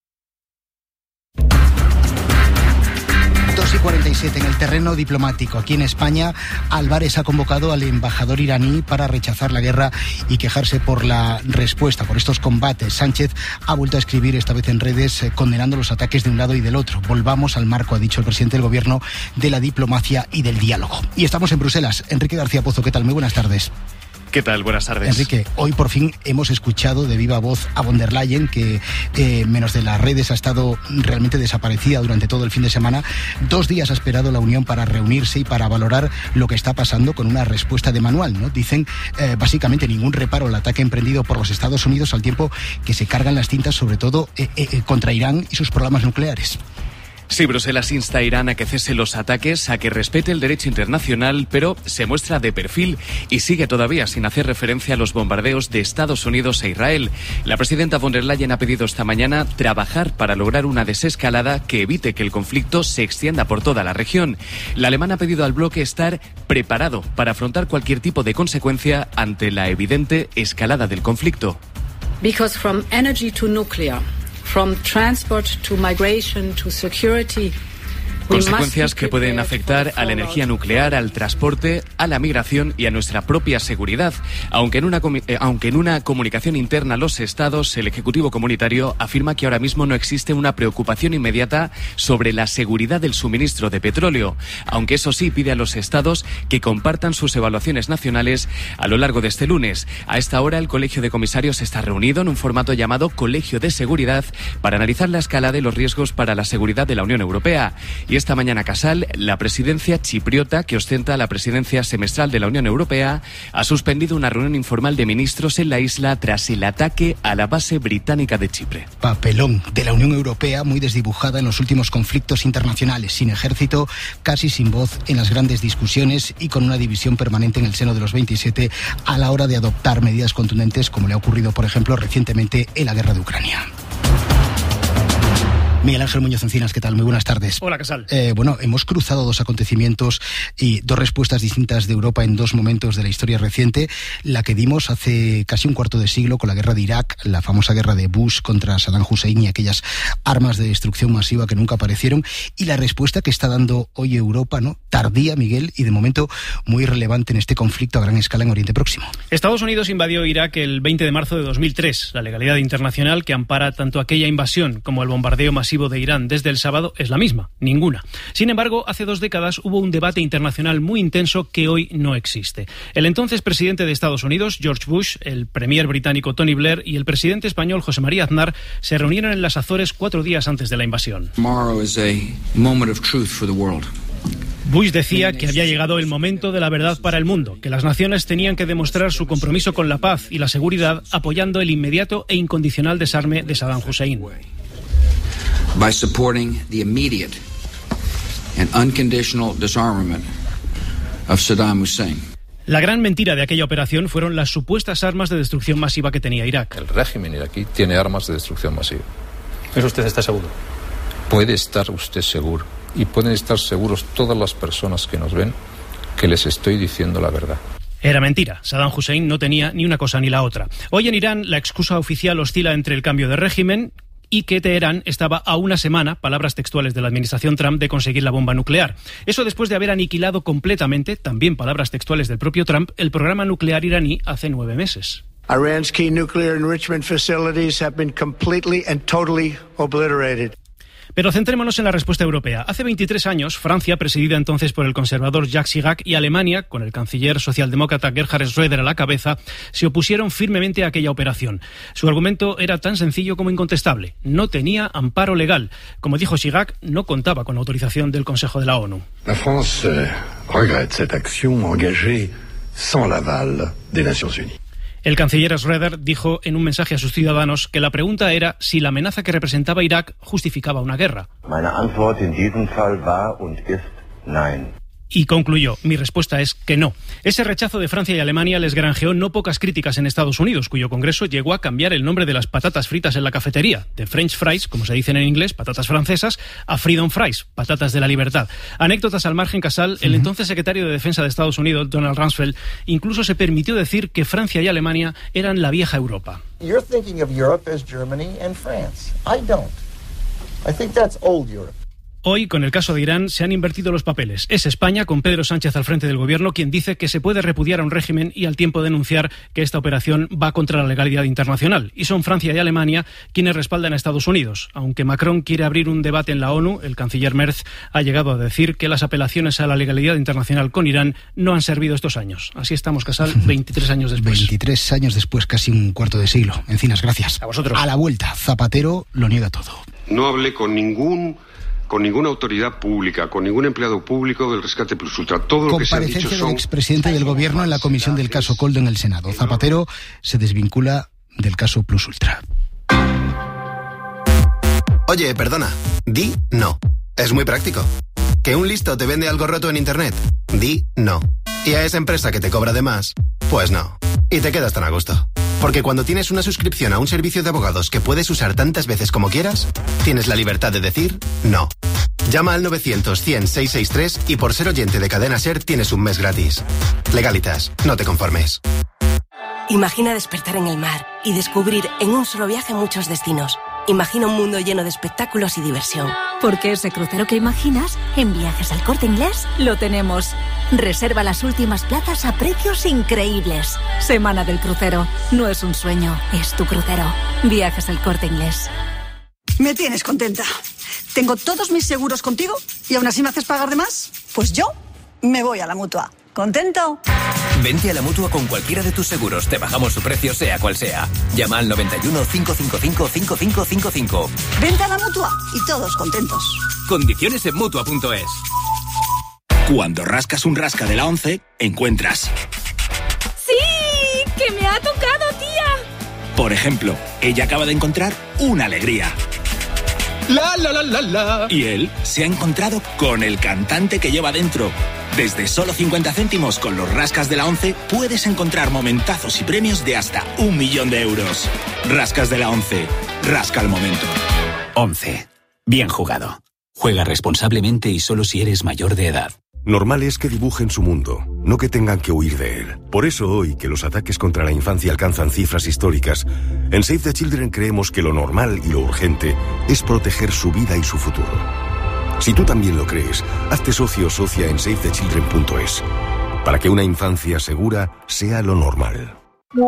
2:47 en el terreno diplomático. Aquí en España, Álvarez ha convocado al embajador iraní para rechazar la guerra y quejarse por la respuesta, por estos combates. Sánchez ha vuelto a escribir, esta vez en redes, condenando los ataques de un lado y del otro. Volvamos al marco, ha dicho el presidente del gobierno, de la diplomacia y del diálogo. Y estamos en Bruselas. Enrique García Pozo, ¿qué tal? Muy buenas tardes. ¿Qué tal? Buenas tardes. Enrique, hoy por fin hemos escuchado de viva voz a von der Leyen, que menos de las redes ha estado realmente desaparecida durante todo el fin de semana. 2 días ha esperado la Unión para reunirse y para valorar lo que está pasando con una respuesta de manual, ¿no? Dicen básicamente ningún reparo al ataque emprendido por los Estados Unidos al tiempo que se cargan las tintas sobre todo contra Irán y sus programas nucleares. Sí, Bruselas insta a Irán a que cese los ataques, a que respete el derecho internacional, pero se muestra de perfil y sigue todavía sin hacer referencia a los bombardeos de Estados Unidos e Israel. La presidenta von der Leyen ha pedido esta mañana trabajar para lograr una desescalada que evite que el conflicto se extienda por toda la región. La alemana ha pedido al bloque estar preparado para afrontar cualquier tipo de consecuencia ante la evidente escalada del conflicto. Because from energy to nuclear, from transport to migration to security, consecuencias que pueden afectar a la energía nuclear, al transporte, a la migración y a nuestra propia seguridad. Aunque en una comunicación interna a los Estados, el Ejecutivo Comunitario afirma que ahora mismo no existe una preocupación inmediata sobre la seguridad del suministro de petróleo, aunque eso sí pide a los Estados que compartan sus evaluaciones nacionales a lo largo de este lunes. A esta hora, el Colegio de Comisarios está reunido en un formato llamado Colegio de Seguridad para analizar la escala de los riesgos para la seguridad de la Unión Europea. Y esta mañana, Casal, la presidencia chipriota, que ostenta la presidencia semestral de la Unión Europea, ha suspendido una reunión informal de ministros en la isla tras el ataque a la base británica de Chipre. Papelón de la Unión Europea, muy desdibujada en los últimos conflictos internacionales, sin ejército, casi sin voz en las grandes discusiones y con una división permanente en el seno de los 27 a la hora de adoptar medidas contundentes, como le ha ocurrido, por ejemplo, recientemente en la guerra de Ucrania. Miguel Ángel Muñoz Encinas, ¿qué tal? Muy buenas tardes. Hola, Casal. Bueno, hemos cruzado dos acontecimientos y dos respuestas distintas de Europa en dos momentos de la historia reciente. La que dimos hace casi un cuarto de siglo con la guerra de Irak, la famosa guerra de Bush contra Saddam Hussein y aquellas armas de destrucción masiva que nunca aparecieron. Y la respuesta que está dando hoy Europa, ¿no? Tardía, Miguel, y de momento muy relevante en este conflicto a gran escala en Oriente Próximo. Estados Unidos invadió Irak el 20 de marzo de 2003. La legalidad internacional que ampara tanto aquella invasión como el bombardeo masivo de Irán desde el sábado es la misma, ninguna. Sin embargo, hace 2 décadas hubo un debate internacional muy intenso que hoy no existe. El entonces presidente de Estados Unidos, George Bush, el premier británico Tony Blair y el presidente español José María Aznar se reunieron en las Azores 4 días antes de la invasión. Bush decía que había llegado el momento de la verdad para el mundo, que las naciones tenían que demostrar su compromiso con la paz y la seguridad apoyando el inmediato e incondicional desarme de Saddam Hussein. By supporting the immediate and unconditional disarmament of Saddam Hussein. La gran mentira de aquella operación fueron las supuestas armas de destrucción masiva que tenía Irak. El régimen iraquí tiene armas de destrucción masiva. ¿Eso usted está seguro? Puede estar usted seguro. Y pueden estar seguros todas las personas que nos ven que les estoy diciendo la verdad. Era mentira. Saddam Hussein no tenía ni una cosa ni la otra. Hoy en Irán la excusa oficial oscila entre el cambio de régimen y que Teherán estaba a una semana, palabras textuales de la administración Trump, de conseguir la bomba nuclear. Eso después de haber aniquilado completamente, también palabras textuales del propio Trump, el programa nuclear iraní hace 9 meses. Iran's key nuclear enrichment facilities have been completely and totally obliterated. Pero centrémonos en la respuesta europea. Hace 23 años, Francia, presidida entonces por el conservador Jacques Chirac, y Alemania, con el canciller socialdemócrata Gerhard Schröder a la cabeza, se opusieron firmemente a aquella operación. Su argumento era tan sencillo como incontestable. No tenía amparo legal. Como dijo Chirac, no contaba con la autorización del Consejo de la ONU. La France regrette cette action engagée sans l'aval des Nations Unies. El canciller Schröder dijo en un mensaje a sus ciudadanos que la pregunta era si la amenaza que representaba Irak justificaba una guerra. Meine Antwort in diesem Fall war und ist nein. Y concluyó, mi respuesta es que no. Ese rechazo de Francia y Alemania les granjeó no pocas críticas en Estados Unidos, cuyo Congreso llegó a cambiar el nombre de las patatas fritas en la cafetería, de French fries, como se dicen en inglés, patatas francesas, a freedom fries, patatas de la libertad. Anécdotas al margen, Casal, el entonces secretario de Defensa de Estados Unidos, Donald Rumsfeld, incluso se permitió decir que Francia y Alemania eran la vieja Europa. You're thinking of Europe as Germany and France. I don't. I think that's old Europe. Hoy, con el caso de Irán, se han invertido los papeles. Es España, con Pedro Sánchez al frente del gobierno, quien dice que se puede repudiar a un régimen y al tiempo denunciar que esta operación va contra la legalidad internacional. Y son Francia y Alemania quienes respaldan a Estados Unidos. Aunque Macron quiere abrir un debate en la ONU, el canciller Merz ha llegado a decir que las apelaciones a la legalidad internacional con Irán no han servido estos años. Así estamos, Casal, 23 años después. 23 años después, casi un cuarto de siglo. Encinas, gracias. A vosotros. A la vuelta, Zapatero lo niega todo. No hablé con ninguna autoridad pública, con ningún empleado público del rescate plus ultra. Todo lo que se ha dicho son... del expresidente del gobierno en la comisión del caso Coldo en el Senado. Zapatero se desvincula del caso plus ultra. Oye, perdona, di no. Es muy práctico. ¿Que un listo te vende algo roto en Internet? Di no. Y a esa empresa que te cobra de más, pues no. Y te quedas tan a gusto. Porque cuando tienes una suscripción a un servicio de abogados que puedes usar tantas veces como quieras, tienes la libertad de decir no. Llama al 900-100-663 y por ser oyente de Cadena SER tienes un mes gratis. Legalitas, no te conformes. Imagina despertar en el mar y descubrir en un solo viaje muchos destinos. Imagina un mundo lleno de espectáculos y diversión. Porque ese crucero que imaginas, en Viajes al Corte Inglés lo tenemos. Reserva las últimas plazas a precios increíbles. Semana del crucero. No es un sueño, es tu crucero. Viajes al Corte Inglés. Me tienes contenta. Tengo todos mis seguros contigo y aún así me haces pagar de más. Pues yo me voy a la Mutua. ¿Contento? Vente a la Mutua con cualquiera de tus seguros. Te bajamos su precio sea cual sea. Llama al 91 555 5555. Vente a la Mutua y todos contentos. Condiciones en Mutua.es. Cuando rascas un rasca de la 11, encuentras... ¡Sí! ¡Que me ha tocado, tía! Por ejemplo, ella acaba de encontrar una alegría. La, la, la, la, la. Y él se ha encontrado con el cantante que lleva dentro. Desde solo 50 céntimos con los rascas de la 11 puedes encontrar momentazos y premios de hasta 1 millón de euros. Rascas de la 11. Rasca el momento. 11. Bien jugado. Juega responsablemente y solo si eres mayor de edad. Normal es que dibujen su mundo, no que tengan que huir de él. Por eso hoy, que los ataques contra la infancia alcanzan cifras históricas, en Save the Children creemos que lo normal y lo urgente es proteger su vida y su futuro. Si tú también lo crees, hazte socio o socia en savethechildren.es, para que una infancia segura sea lo normal.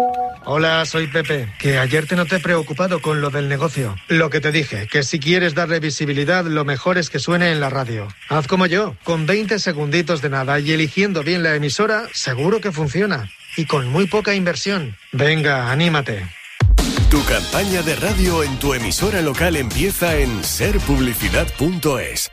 Hola, soy Pepe, que ayer te noté preocupado con lo del negocio. Lo que te dije, que si quieres darle visibilidad, lo mejor es que suene en la radio. Haz como yo, con 20 segunditos de nada y eligiendo bien la emisora, seguro que funciona. Y con muy poca inversión. Venga, anímate. Tu campaña de radio en tu emisora local empieza en serpublicidad.es.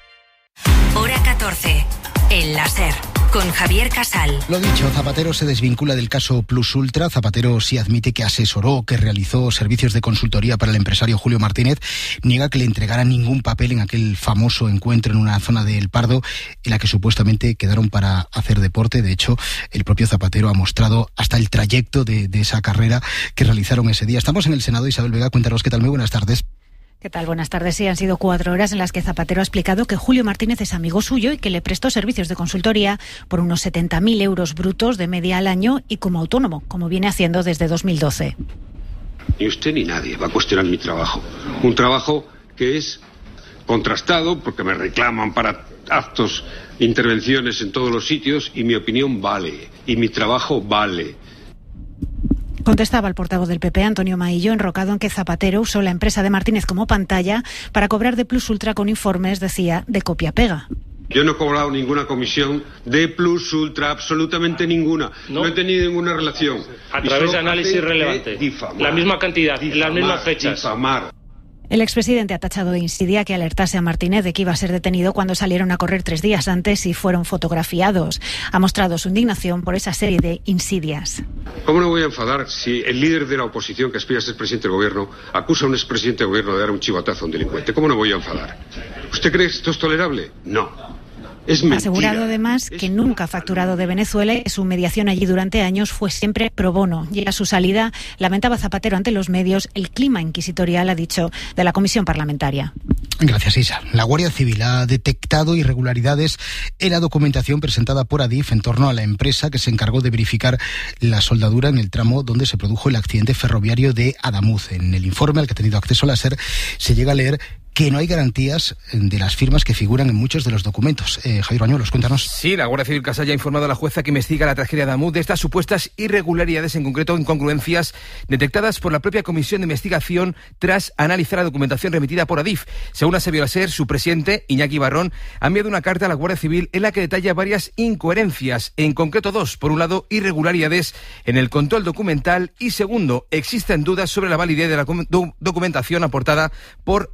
Hora 14, en la SER. Con Javier Casal. Lo dicho, Zapatero se desvincula del caso Plus Ultra. Zapatero sí admite que asesoró, que realizó servicios de consultoría para el empresario Julio Martínez. Niega que le entregara ningún papel en aquel famoso encuentro en una zona de El Pardo en la que supuestamente quedaron para hacer deporte. De hecho, el propio Zapatero ha mostrado hasta el trayecto de esa carrera que realizaron ese día. Estamos en el Senado. Isabel Vega, cuéntanos qué tal. Muy buenas tardes. ¿Qué tal? Buenas tardes. Sí, han sido 4 horas en las que Zapatero ha explicado que Julio Martínez es amigo suyo y que le prestó servicios de consultoría por unos 70.000 euros brutos de media al año y como autónomo, como viene haciendo desde 2012. Ni usted ni nadie va a cuestionar mi trabajo. Un trabajo que es contrastado porque me reclaman para actos, intervenciones en todos los sitios y mi opinión vale. Y mi trabajo vale. Contestaba el portavoz del PP, Antonio Maillo, enrocado en que Zapatero usó la empresa de Martínez como pantalla para cobrar de Plus Ultra con informes, decía, de copia-pega. Yo no he cobrado ninguna comisión de Plus Ultra, absolutamente ninguna. No he tenido ninguna relación. A través de análisis relevante. La misma cantidad, en las mismas fechas. Difamar. El expresidente ha tachado de insidia que alertase a Martínez de que iba a ser detenido cuando salieron a correr 3 días antes y fueron fotografiados. Ha mostrado su indignación por esa serie de insidias. ¿Cómo no voy a enfadar si el líder de la oposición, que aspira a ser presidente del gobierno, acusa a un expresidente del gobierno de dar un chivatazo a un delincuente? ¿Cómo no voy a enfadar? ¿Usted cree que esto es tolerable? No. Es mentira. Ha asegurado además que nunca ha facturado de Venezuela y que su mediación allí durante años fue siempre pro bono. Y a su salida lamentaba Zapatero ante los medios el clima inquisitorial, ha dicho, de la comisión parlamentaria. Gracias, Isa. La Guardia Civil ha detectado irregularidades en la documentación presentada por Adif en torno a la empresa que se encargó de verificar la soldadura en el tramo donde se produjo el accidente ferroviario de Adamuz. En el informe al que ha tenido acceso la SER se llega a leer que no hay garantías de las firmas que figuran en muchos de los documentos. Javier Bañuelos, cuéntanos. Sí, la Guardia Civil Casal ya ha informado a la jueza que investiga la tragedia de Adamuz de estas supuestas irregularidades, en concreto incongruencias detectadas por la propia Comisión de Investigación tras analizar la documentación remitida por Adif. Según ha sabido la SER, su presidente, Iñaki Barrón, ha enviado una carta a la Guardia Civil en la que detalla varias incoherencias, en concreto 2. Por un lado, irregularidades en el control documental y segundo, existen dudas sobre la validez de la documentación aportada por Ayesa, la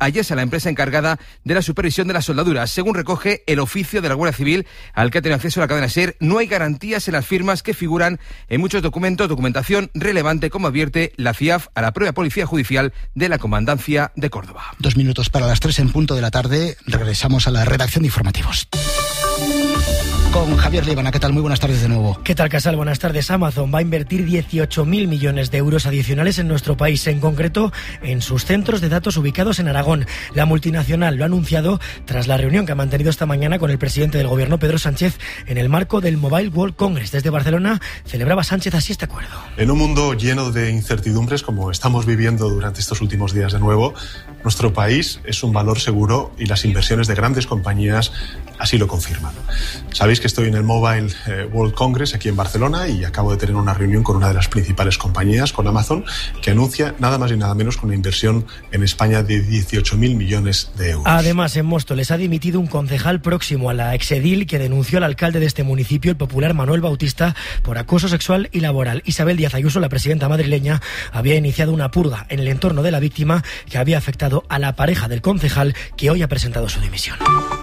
empresa encargada de la supervisión de las soldaduras. Según recoge el oficio de la Guardia Civil al que ha tenido acceso a la cadena SER, no hay garantías en las firmas que figuran en muchos documentos, documentación relevante, como advierte la CIAF a la propia Policía Judicial de la Comandancia de Córdoba. 2 minutos para las 3 en punto de la tarde. Regresamos a la redacción de informativos. Con Javier Líbana. ¿Qué tal? Muy buenas tardes de nuevo. ¿Qué tal, Casal? Buenas tardes. Amazon va a invertir 18.000 millones de euros adicionales en nuestro país, en concreto en sus centros de datos ubicados en Aragón. La multinacional lo ha anunciado tras la reunión que ha mantenido esta mañana con el presidente del Gobierno, Pedro Sánchez, en el marco del Mobile World Congress. Desde Barcelona celebraba Sánchez así este acuerdo. En un mundo lleno de incertidumbres, como estamos viviendo durante estos últimos días de nuevo, nuestro país es un valor seguro y las inversiones de grandes compañías así lo confirman. Sabéis que estoy en el Mobile World Congress aquí en Barcelona y acabo de tener una reunión con una de las principales compañías, con Amazon, que anuncia nada más y nada menos que una inversión en España de 18.000 millones de euros. Además, en Móstoles ha dimitido un concejal próximo a la exedil que denunció al alcalde de este municipio, el popular Manuel Bautista, por acoso sexual y laboral. Isabel Díaz Ayuso, la presidenta madrileña, había iniciado una purga en el entorno de la víctima que había afectado a la pareja del concejal, que hoy ha presentado su dimisión.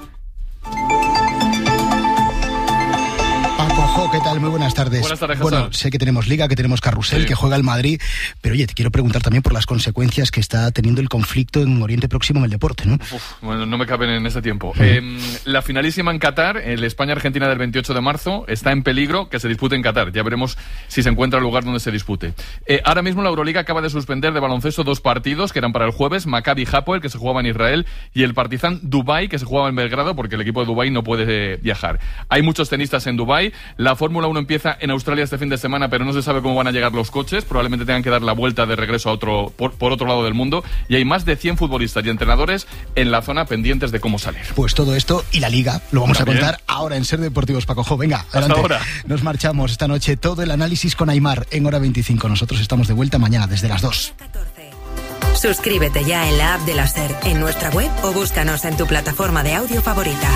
¿Qué tal? Muy buenas tardes. Buenas tardes, Bueno, Hassan. sé que tenemos Liga, que tenemos Carrusel, que juega el Madrid, pero oye, te quiero preguntar también por las consecuencias que está teniendo el conflicto en Oriente Próximo en el deporte, ¿no? Bueno, no me caben en este tiempo. La finalísima en Qatar, el España-Argentina del 28 de marzo, está en peligro que se dispute en Qatar. Ya veremos si se encuentra el lugar donde se dispute. Ahora mismo la Euroliga acaba de suspender de baloncesto 2 partidos que eran para el jueves, Maccabi Hapoel, que se jugaba en Israel, y el Partizan Dubái, que se jugaba en Belgrado, porque el equipo de Dubái no puede viajar. Hay muchos tenistas en Dubái. La Fórmula 1 empieza en Australia este fin de semana, pero no se sabe cómo van a llegar los coches. Probablemente tengan que dar la vuelta de regreso a por otro lado del mundo. Y hay más de 100 futbolistas y entrenadores en la zona pendientes de cómo salir. Pues todo esto y la Liga lo vamos ¿También? a contar ahora en Ser Deportivos, Paco Jo. Venga, adelante. Hasta ahora. Nos marchamos esta noche. Todo el análisis con Aimar en hora 25. Nosotros estamos de vuelta mañana desde las 2. Suscríbete ya en la app de la SER, en nuestra web o búscanos en tu plataforma de audio favorita.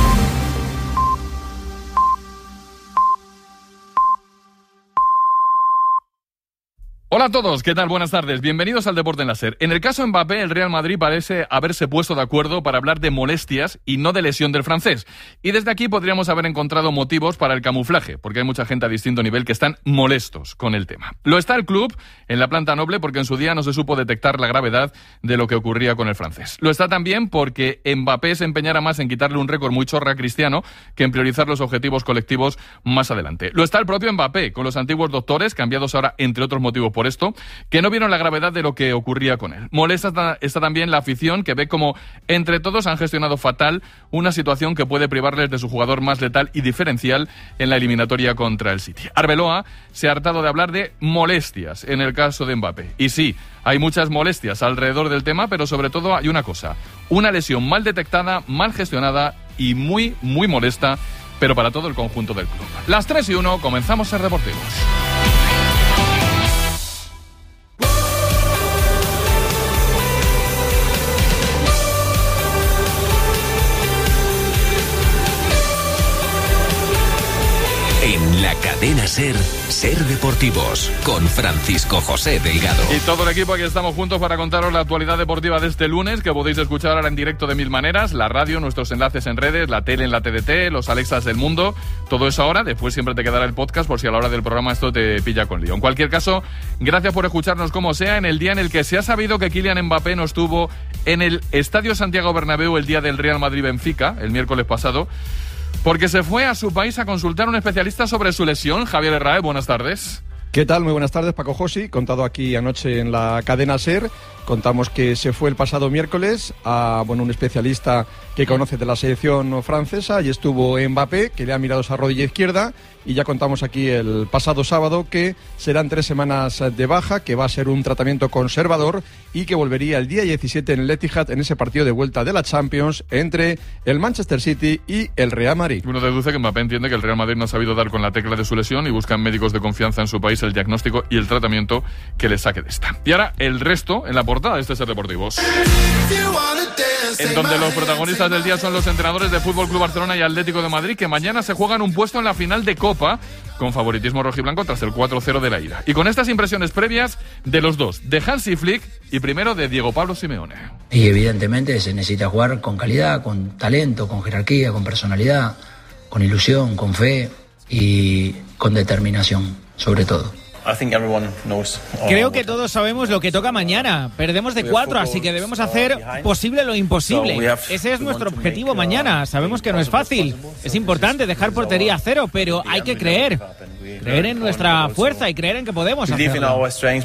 Hola a todos, ¿qué tal? Buenas tardes, bienvenidos al Deporte en la SER. En el caso Mbappé, el Real Madrid parece haberse puesto de acuerdo para hablar de molestias y no de lesión del francés. Y desde aquí podríamos haber encontrado motivos para el camuflaje, porque hay mucha gente a distinto nivel que están molestos con el tema. Lo está el club en la planta noble porque en su día no se supo detectar la gravedad de lo que ocurría con el francés. Lo está también porque Mbappé se empeñara más en quitarle un récord muy chorra a Cristiano que en priorizar los objetivos colectivos más adelante. Lo está el propio Mbappé, con los antiguos doctores, cambiados ahora entre otros motivos por esto, que no vieron la gravedad de lo que ocurría con él. Molesta está también la afición, que ve como entre todos han gestionado fatal una situación que puede privarles de su jugador más letal y diferencial en la eliminatoria contra el City. Arbeloa se ha hartado de hablar de molestias en el caso de Mbappé. Y sí, hay muchas molestias alrededor del tema, pero sobre todo hay una cosa: una lesión mal detectada, mal gestionada y muy, muy molesta, pero para todo el conjunto del club. Las 3:01, comenzamos Ser Deportivos. En la cadena SER, Ser Deportivos, con Francisco José Delgado. Y todo el equipo aquí estamos juntos para contaros la actualidad deportiva de este lunes, que podéis escuchar ahora en directo de mil maneras: la radio, nuestros enlaces en redes, la tele en la TDT, los Alexas del mundo, todo eso ahora. Después siempre te quedará el podcast por si a la hora del programa esto te pilla con lío. En cualquier caso, gracias por escucharnos como sea en el día en el que se ha sabido que Kylian Mbappé no estuvo en el Estadio Santiago Bernabéu el día del Real Madrid-Benfica, el miércoles pasado, porque se fue a su país a consultar a un especialista sobre su lesión. Javier Herraez, buenas tardes. ¿Qué tal? Muy buenas tardes, Paco Josi. Contado aquí anoche en la cadena SER. Contamos que se fue el pasado miércoles a un especialista que conoce de la selección francesa, y estuvo Mbappé, que le ha mirado esa rodilla izquierda, y ya contamos aquí el pasado sábado que serán 3 semanas de baja, que va a ser un tratamiento conservador y que volvería el día 17 en el Etihad en ese partido de vuelta de la Champions entre el Manchester City y el Real Madrid. Uno deduce que Mbappé entiende que el Real Madrid no ha sabido dar con la tecla de su lesión y buscan médicos de confianza en su país el diagnóstico y el tratamiento que le saque de esta. Y ahora el resto en la portada de este Ser Deportivos. en donde los protagonistas del día son los entrenadores de Fútbol Club Barcelona y Atlético de Madrid, que mañana se juegan un puesto en la final de Copa, con favoritismo rojiblanco tras el 4-0 de la ida. Y con estas impresiones previas de los dos, de Hansi Flick y primero de Diego Pablo Simeone. Y evidentemente se necesita jugar con calidad, con talento, con jerarquía, con personalidad, con ilusión, con fe y con determinación, sobre todo. Creo que todos sabemos lo que toca mañana. Perdemos de 4, así que debemos hacer posible lo imposible. Ese es nuestro objetivo mañana. Sabemos que no es fácil. Es importante dejar portería a cero, pero hay que creer. Creer en nuestra fuerza y creer en que podemos hacerlo.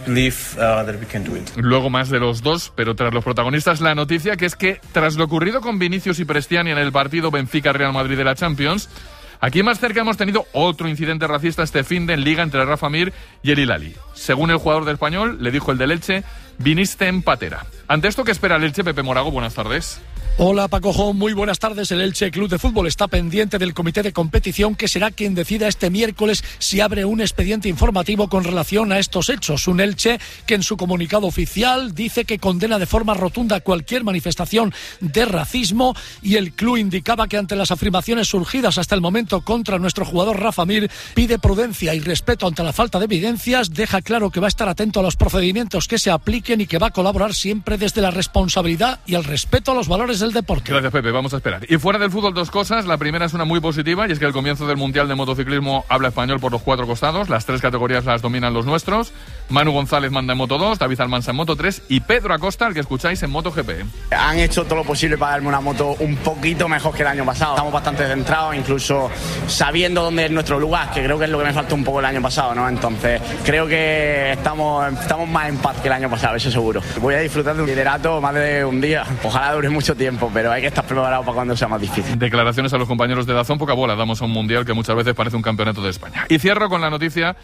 Luego más de los dos, pero tras los protagonistas la noticia que es que tras lo ocurrido con Vinicius y Prestiani en el partido Benfica-Real Madrid de la Champions, aquí más cerca hemos tenido otro incidente racista este finde en Liga entre Rafa Mir y el Hilali. Según el jugador del Español, le dijo el del Elche, viniste en patera. Ante esto, ¿qué espera el Elche? Pepe Morago, buenas tardes. Hola Paco Jo, muy buenas tardes. El Elche Club de Fútbol está pendiente del comité de competición, que será quien decida este miércoles si abre un expediente informativo con relación a estos hechos. Un Elche que en su comunicado oficial dice que condena de forma rotunda cualquier manifestación de racismo, y el club indicaba que ante las afirmaciones surgidas hasta el momento contra nuestro jugador Rafa Mir pide prudencia y respeto ante la falta de evidencias. Deja claro que va a estar atento a los procedimientos que se apliquen y que va a colaborar siempre desde la responsabilidad y el respeto a los valores del deporte. Gracias, Pepe, vamos a esperar. Y fuera del fútbol, dos cosas. La primera es una muy positiva, y es que el comienzo del Mundial de Motociclismo habla español por los 4 costados. Las 3 categorías las dominan los nuestros. Manu González manda en Moto 2, David Almansa en Moto 3 y Pedro Acosta, el que escucháis, en Moto GP. Han hecho todo lo posible para darme una moto un poquito mejor que el año pasado. Estamos bastante centrados, incluso sabiendo dónde es nuestro lugar, que creo que es lo que me faltó un poco el año pasado, ¿no? Entonces creo que estamos más en paz que el año pasado, eso seguro. Voy a disfrutar de un liderato más de un día. Ojalá dure mucho tiempo, pero hay que estar preparado para cuando sea más difícil. Declaraciones a los compañeros de Dazón, poca bola damos a un mundial que muchas veces parece un campeonato de España. Y cierro con la noticia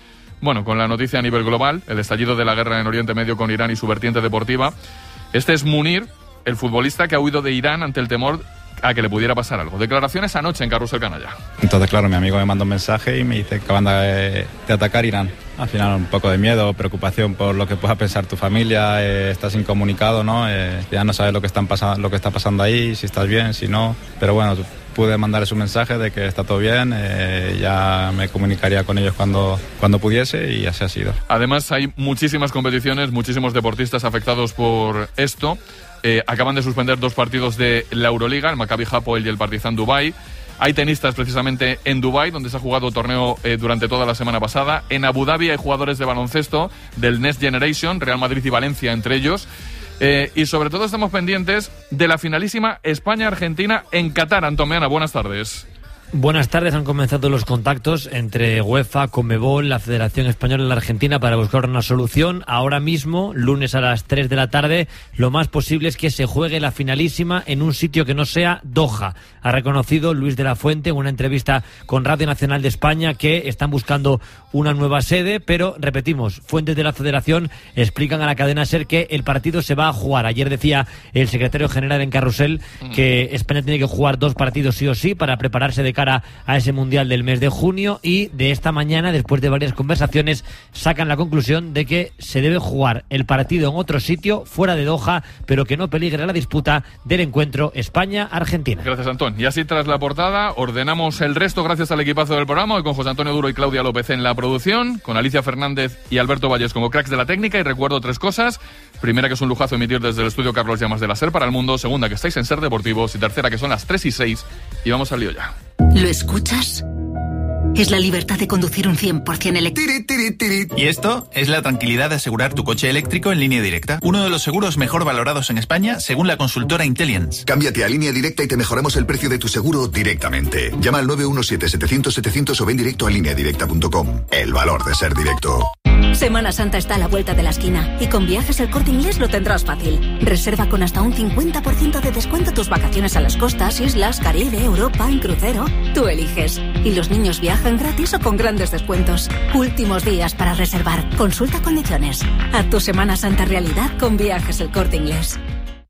a nivel global, el estallido de la guerra en Oriente Medio con Irán y su vertiente deportiva. Este es Munir, el futbolista que ha huido de Irán ante el temor a que le pudiera pasar algo. Declaraciones anoche en Carrusel Canalla. Entonces, claro, mi amigo me mandó un mensaje y me dice que acaban de atacar Irán. Al final un poco de miedo, preocupación por lo que pueda pensar tu familia, estás incomunicado, ¿no? Ya no sabes lo que está pasando ahí, si estás bien, si no. Pero bueno, pude mandarles un mensaje de que está todo bien, ya me comunicaría con ellos cuando pudiese, y así ha sido. Además, hay muchísimas competiciones, muchísimos deportistas afectados por esto. Acaban de suspender 2 partidos de la Euroliga, el Maccabi Hapoel y el Partizan Dubái. Hay tenistas precisamente en Dubái, donde se ha jugado torneo durante toda la semana pasada. En Abu Dhabi hay jugadores de baloncesto del Next Generation, Real Madrid y Valencia entre ellos. Y sobre todo estamos pendientes de la finalísima España-Argentina en Qatar. Antomeana, buenas tardes. Buenas tardes. Han comenzado los contactos entre UEFA, Conmebol, la Federación Española y la Argentina para buscar una solución. Ahora mismo, lunes a las 3 de la tarde, lo más posible es que se juegue la finalísima en un sitio que no sea Doha. Ha reconocido Luis de la Fuente en una entrevista con Radio Nacional de España que están buscando una nueva sede, pero repetimos, fuentes de la Federación explican a la cadena SER que el partido se va a jugar. Ayer decía el secretario general en Carrusel que España tiene que jugar 2 partidos sí o sí para prepararse de cara a ese Mundial del mes de junio, y de esta mañana, después de varias conversaciones, sacan la conclusión de que se debe jugar el partido en otro sitio, fuera de Doha, pero que no peligre la disputa del encuentro España-Argentina. Gracias, Antón. Y así, tras la portada, ordenamos el resto gracias al equipazo del programa, hoy con José Antonio Duro y Claudia López en la producción, con Alicia Fernández y Alberto Valles como cracks de la técnica. Y recuerdo 3 cosas. Primera, que es un lujazo emitir desde el estudio Carlos Llamas de la SER para el mundo. Segunda, que estáis en SER Deportivos. Y tercera, que son las 3:06 y vamos al lío ya. ¿Lo escuchas? Es la libertad de conducir un 100% eléctrico. Y esto es la tranquilidad de asegurar tu coche eléctrico en Línea Directa. Uno de los seguros mejor valorados en España, según la consultora Intellience. Cámbiate a Línea Directa y te mejoramos el precio de tu seguro directamente. Llama al 917-700-700 o ven directo a lineadirecta.com. El valor de ser directo. Semana Santa está a la vuelta de la esquina y con Viajes El Corte Inglés lo tendrás fácil. Reserva con hasta un 50% de descuento tus vacaciones a las costas, islas, Caribe, Europa, en crucero. Tú eliges. Y los niños viajan gratis o con grandes descuentos. Últimos días para reservar. Consulta condiciones. Haz tu Semana Santa realidad con Viajes El Corte Inglés.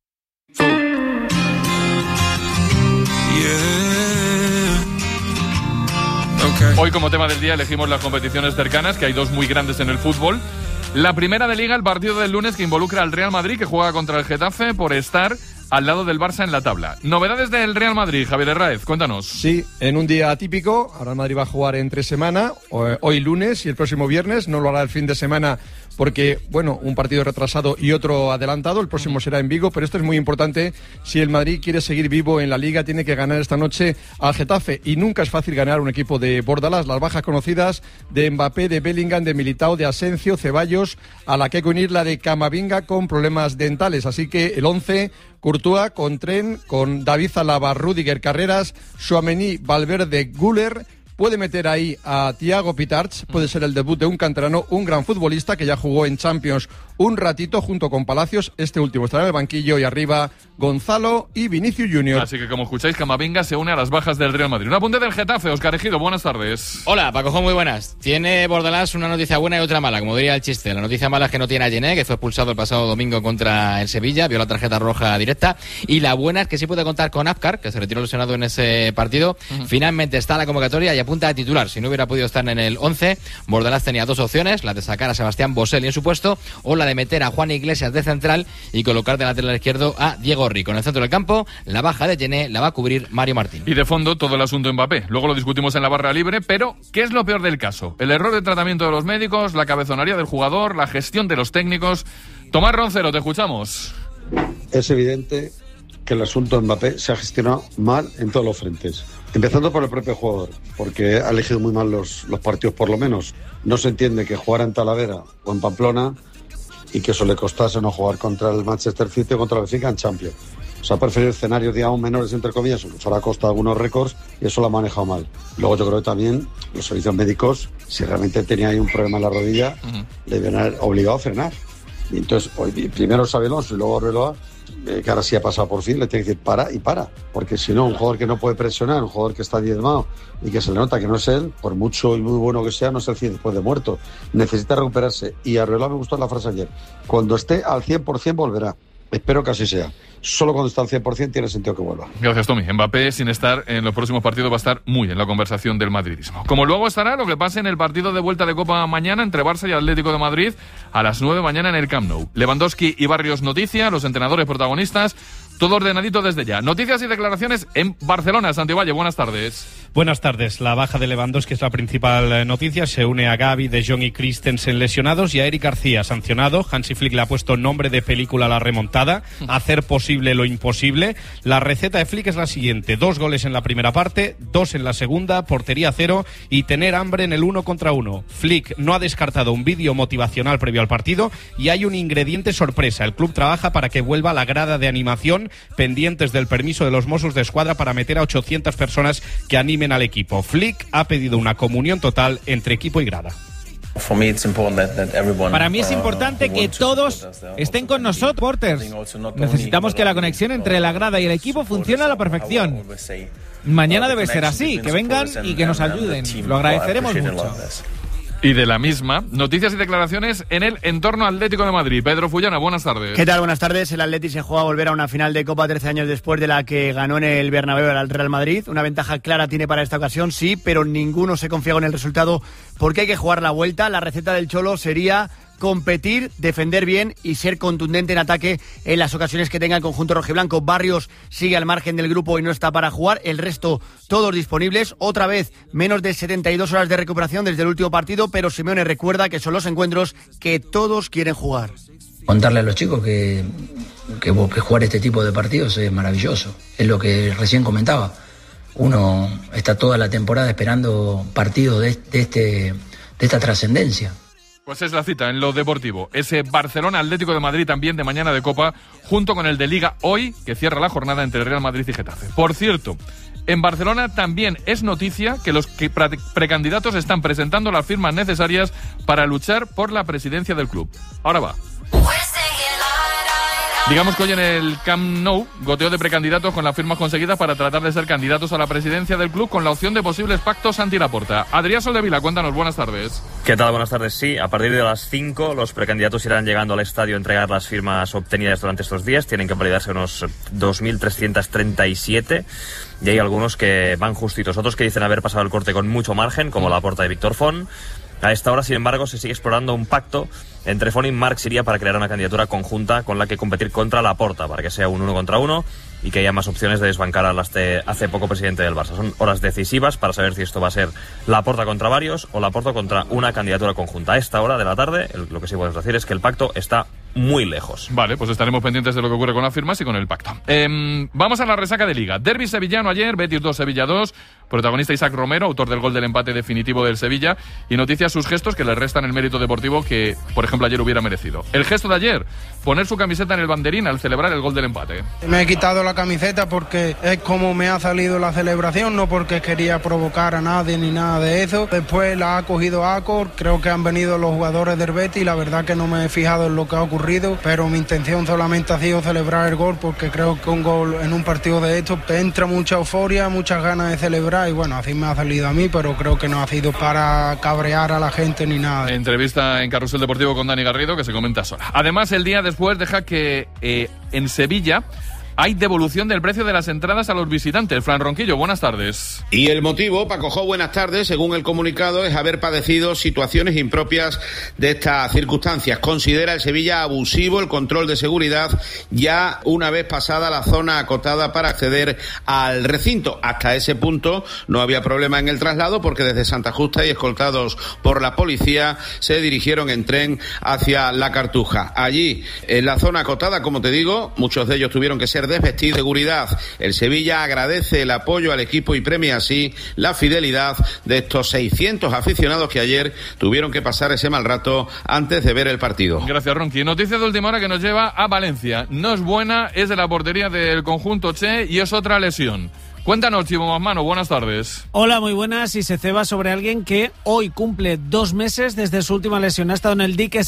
Hoy, como tema del día, elegimos las competiciones cercanas, que hay 2 muy grandes en el fútbol. La primera de Liga, el partido del lunes, que involucra al Real Madrid, que juega contra el Getafe por estar al lado del Barça en la tabla. Novedades del Real Madrid, Javier Herráez, cuéntanos. Sí, en un día atípico, ahora el Madrid va a jugar entre semana, hoy lunes y el próximo viernes, no lo hará el fin de semana porque, bueno, un partido retrasado y otro adelantado, el próximo será en Vigo, pero esto es muy importante, si el Madrid quiere seguir vivo en la Liga, tiene que ganar esta noche al Getafe, y nunca es fácil ganar un equipo de Bordalás. Las bajas conocidas de Mbappé, de Bellingham, de Militao, de Asencio, Ceballos, a la que hay que unir la de Camavinga con problemas dentales, así que el 11... Courtois con Tren, con David Alaba, Rüdiger, Carreras, Tchouaméni, Valverde, Güler. Puede meter ahí a Thiago Pitarch, puede ser el debut de un canterano, un gran futbolista que ya jugó en Champions un ratito junto con Palacios. Este último estará en el banquillo y arriba Gonzalo y Vinicius Junior. Así que como escucháis, Camavinga se une a las bajas del Real Madrid. Un apunte del Getafe, Óscar Ejido, buenas tardes. Hola, Paco, muy buenas. Tiene Bordalás una noticia buena y otra mala, como diría el chiste. La noticia mala es que no tiene a Yené, que fue expulsado el pasado domingo contra el Sevilla, vio la tarjeta roja directa. Y la buena es que sí puede contar con Afkar, que se retiró lesionado en ese partido. Finalmente está en la convocatoria y apunta a titular. Si no hubiera podido estar en el 11, Bordalás tenía dos opciones, la de sacar a Sebastián Boselli en su puesto o la de meter a Juan Iglesias de central y colocar de lateral izquierdo a Diego Rico. En el centro del campo, la baja de Yené la va a cubrir Mario Martín. Y de fondo, todo el asunto Mbappé. Luego lo discutimos en la barra libre, pero ¿qué es lo peor del caso? ¿El error de tratamiento de los médicos, la cabezonería del jugador, la gestión de los técnicos? Tomás Roncero, te escuchamos. Es evidente que el asunto Mbappé se ha gestionado mal en todos los frentes. Empezando por el propio jugador, porque ha elegido muy mal los partidos, por lo menos. No se entiende que jugara en Talavera o en Pamplona y que eso le costase no jugar contra el Manchester City o contra el Benfica en Champions. O sea, ha preferido escenarios, digamos, menores, entre comillas, eso le ha costado algunos récords y eso lo ha manejado mal. Luego yo creo que también los servicios médicos, si realmente tenía ahí un problema en la rodilla, le deben haber obligado a frenar. Y entonces, primero Xabi Alonso y luego Arbeloa, que ahora sí ha pasado por fin, le tiene que decir para y para, porque si no, un jugador que no puede presionar, un jugador que está diezmado y que se le nota que no es él, por mucho y muy bueno que sea, no es el 100 después de muerto, necesita recuperarse. Y a Arbeloa me gustó la frase ayer, cuando esté al 100% volverá. Espero que así sea. Solo cuando está al 100% tiene sentido que vuelva. Gracias, Tommy. Mbappé, sin estar en los próximos partidos, va a estar muy en la conversación del madridismo. Como luego estará lo que pase en el partido de vuelta de Copa mañana entre Barça y Atlético de Madrid a las 9 mañana en el Camp Nou. Lewandowski y Barrios noticia, los entrenadores protagonistas, todo ordenadito desde ya. Noticias y declaraciones en Barcelona. Santivalle, buenas tardes. Buenas tardes. La baja de Lewandowski es la principal noticia. Se une a Gavi, De Jong y Christensen lesionados y a Eric García sancionado. Hansi Flick le ha puesto nombre de película a la remontada. Hacer posible lo imposible. La receta de Flick es la siguiente: 2 goles en la primera parte, 2 en la segunda, portería 0 y tener hambre en el 1 contra 1. Flick no ha descartado un vídeo motivacional previo al partido y hay un ingrediente sorpresa. El club trabaja para que vuelva la grada de animación, pendientes del permiso de los Mossos de Escuadra para meter a 800 personas que animen al equipo. Flick ha pedido una comunión total entre equipo y grada. Para mí es importante que todos estén con nosotros, supporters. Necesitamos que la conexión entre la grada y el equipo funcione a la perfección. Mañana debe ser así, que vengan y que nos ayuden. Lo agradeceremos mucho. Y de la misma, noticias y declaraciones en el entorno Atlético de Madrid. Pedro Fullana, buenas tardes. ¿Qué tal? Buenas tardes. El Atleti se juega a volver a una final de Copa 13 años después de la que ganó en el Bernabéu al Real Madrid. Una ventaja clara tiene para esta ocasión, sí, pero ninguno se confía con el resultado porque hay que jugar la vuelta. La receta del Cholo sería competir, defender bien y ser contundente en ataque en las ocasiones que tenga el conjunto rojiblanco. Barrios sigue al margen del grupo y no está para jugar, el resto todos disponibles. Otra vez menos de 72 horas de recuperación desde el último partido, pero Simeone recuerda que son los encuentros que todos quieren jugar. Contarle a los chicos que jugar este tipo de partidos es maravilloso, es lo que recién comentaba. Uno está toda la temporada esperando partidos de esta trascendencia. Pues es la cita en lo deportivo. Ese Barcelona-Atlético de Madrid también de mañana de Copa, junto con el de Liga hoy, que cierra la jornada entre Real Madrid y Getafe. Por cierto, en Barcelona también es noticia que los precandidatos están presentando las firmas necesarias para luchar por la presidencia del club. Ahora va. Digamos que hoy en el Camp Nou, goteo de precandidatos con las firmas conseguidas para tratar de ser candidatos a la presidencia del club con la opción de posibles pactos anti-Laporta. Adrián Soldevila, cuéntanos, buenas tardes. ¿Qué tal? Buenas tardes. Sí, a partir de las 5 los precandidatos irán llegando al estadio a entregar las firmas obtenidas durante estos días. Tienen que validarse unos 2.337 y hay algunos que van justitos. Otros que dicen haber pasado el corte con mucho margen, como Laporta de Víctor Font. A esta hora, sin embargo, se sigue explorando un pacto entre Font y Marc Sirià para crear una candidatura conjunta con la que competir contra Laporta, para que sea un 1 contra 1 y que haya más opciones de desbancar al hace poco presidente del Barça. Son horas decisivas para saber si esto va a ser Laporta contra varios o Laporta contra una candidatura conjunta. A esta hora de la tarde, lo que sí podemos decir es que el pacto está muy lejos. Vale, pues estaremos pendientes de lo que ocurre con las firmas y con el pacto. Vamos a la resaca de Liga. Derbi sevillano ayer, Betis 2, Sevilla 2. Protagonista Isaac Romero, autor del gol del empate definitivo del Sevilla. Y noticia sus gestos que le restan el mérito deportivo que, por ejemplo, ayer hubiera merecido. El gesto de ayer, poner su camiseta en el banderín al celebrar el gol del empate. Me he quitado la camiseta porque es como me ha salido la celebración, no porque quería provocar a nadie ni nada de eso. Después la ha cogido Acor, creo que han venido los jugadores del Betis y la verdad que no me he fijado en lo que ha ocurrido, pero mi intención solamente ha sido celebrar el gol porque creo que un gol en un partido de estos te entra mucha euforia, muchas ganas de celebrar y bueno, así me ha salido a mí, pero creo que no ha sido para cabrear a la gente ni nada. Entrevista en Carrusel Deportivo con Dani Garrido que se comenta sola. Además, el día después deja que en Sevilla hay devolución del precio de las entradas a los visitantes. Fran Ronquillo, buenas tardes. Y el motivo, Paco Jo, buenas tardes, según el comunicado, es haber padecido situaciones impropias de estas circunstancias. Considera el Sevilla abusivo el control de seguridad ya una vez pasada la zona acotada para acceder al recinto. Hasta ese punto no había problema en el traslado porque desde Santa Justa y escoltados por la policía se dirigieron en tren hacia La Cartuja. Allí, en la zona acotada, como te digo, muchos de ellos tuvieron que ser desvestir seguridad. El Sevilla agradece el apoyo al equipo y premia así la fidelidad de estos 600 aficionados que ayer tuvieron que pasar ese mal rato antes de ver el partido. Gracias, Ronqui. Noticia de última hora que nos lleva a Valencia. No es buena, es de la portería del conjunto Che y es otra lesión. Cuéntanos, Chimo Masmano, buenas tardes. Hola, muy buenas. Y se ceba sobre alguien que hoy cumple 2 meses desde su última lesión. Ha estado en el dique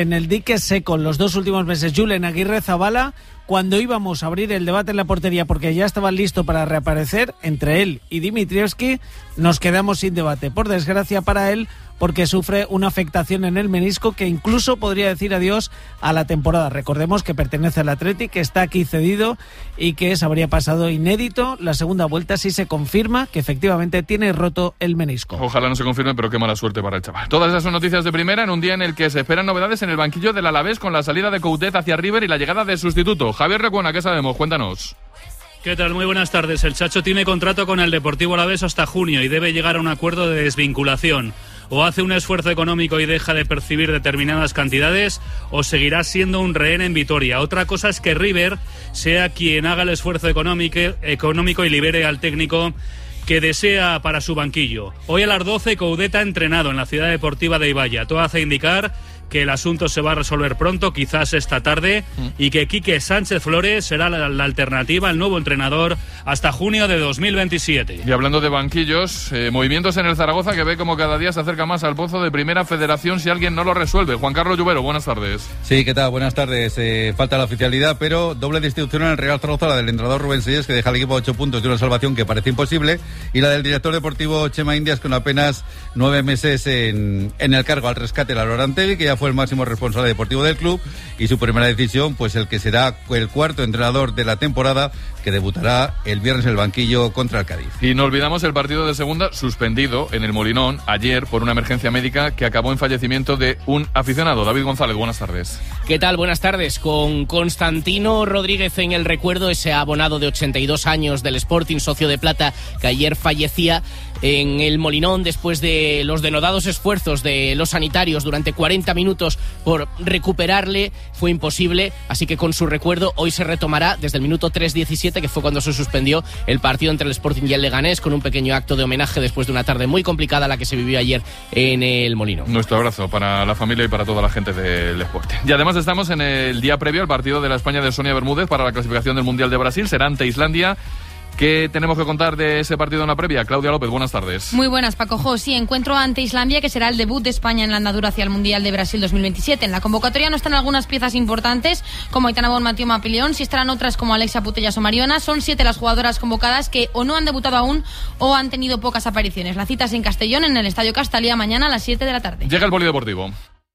seco los 2 últimos meses. Julen Aguirre Zabala, cuando íbamos a abrir el debate en la portería porque ya estaban listos para reaparecer, entre él y Dimitrievski, nos quedamos sin debate. Por desgracia para él, porque sufre una afectación en el menisco que incluso podría decir adiós a la temporada. Recordemos que pertenece al Athletic, que está aquí cedido y que se habría pasado inédito la segunda vuelta si se confirma que efectivamente tiene roto el menisco. Ojalá no se confirme, pero qué mala suerte para el chaval. Todas esas son noticias de primera en un día en el que se esperan novedades en el banquillo del Alavés con la salida de Coudet hacia River y la llegada de sustituto. Javier Recuena, ¿qué sabemos? Cuéntanos. ¿Qué tal? Muy buenas tardes. El Chacho tiene contrato con el Deportivo Alavés hasta junio y debe llegar a un acuerdo de desvinculación. O hace un esfuerzo económico y deja de percibir determinadas cantidades, o seguirá siendo un rehén en Vitoria. Otra cosa es que River sea quien haga el esfuerzo económico y libere al técnico que desea para su banquillo. Hoy a las 12 Coudet ha entrenado en la Ciudad Deportiva de Ibaya. Todo hace indicar que el asunto se va a resolver pronto, quizás esta tarde, y que Quique Sánchez Flores será la alternativa, el nuevo entrenador, hasta junio de 2027. Y hablando de banquillos, movimientos en el Zaragoza que ve como cada día se acerca más al pozo de Primera Federación si alguien no lo resuelve. Juan Carlos Lluvero, buenas tardes. Sí, ¿qué tal? Buenas tardes. Falta la oficialidad, pero doble destitución en el Real Zaragoza, la del entrenador Rubén Sellés, que deja al equipo a 8 puntos de una salvación que parece imposible, y la del director deportivo Chema Indias, con apenas 9 meses en el cargo. Al rescate la Lorantegui, que ya fue el máximo responsable deportivo del club, y su primera decisión, pues el que será el cuarto entrenador de la temporada, que debutará el viernes en el banquillo contra el Cádiz. Y no olvidamos el partido de segunda suspendido en el Molinón ayer por una emergencia médica que acabó en fallecimiento de un aficionado. David González, buenas tardes. ¿Qué tal? Buenas tardes. Con Constantino Rodríguez en el recuerdo, ese abonado de 82 años del Sporting, socio de plata, que ayer fallecía en el Molinón después de los denodados esfuerzos de los sanitarios durante 40 minutos por recuperarle. Fue imposible, así que con su recuerdo hoy se retomará desde el minuto 3:17, que fue cuando se suspendió el partido entre el Sporting y el Leganés, con un pequeño acto de homenaje después de una tarde muy complicada la que se vivió ayer en el Molinón. Nuestro abrazo para la familia y para toda la gente del Sporting. Y además estamos en el día previo al partido de la España de Sonia Bermúdez para la clasificación del Mundial de Brasil. Será ante Islandia. ¿Qué tenemos que contar de ese partido en la previa? Claudia López, buenas tardes. Muy buenas, Paco Jo. Sí, encuentro ante Islandia, que será el debut de España en la andadura hacia el Mundial de Brasil 2027. En la convocatoria no están algunas piezas importantes, como Aitana Bonmatí o Mapileón, sí estarán otras como Alexia Putellas o Mariona. Son 7 las jugadoras convocadas que o no han debutado aún o han tenido pocas apariciones. La cita es en Castellón, en el Estadio Castalia, mañana a las 7 de la tarde. Llega el polideportivo.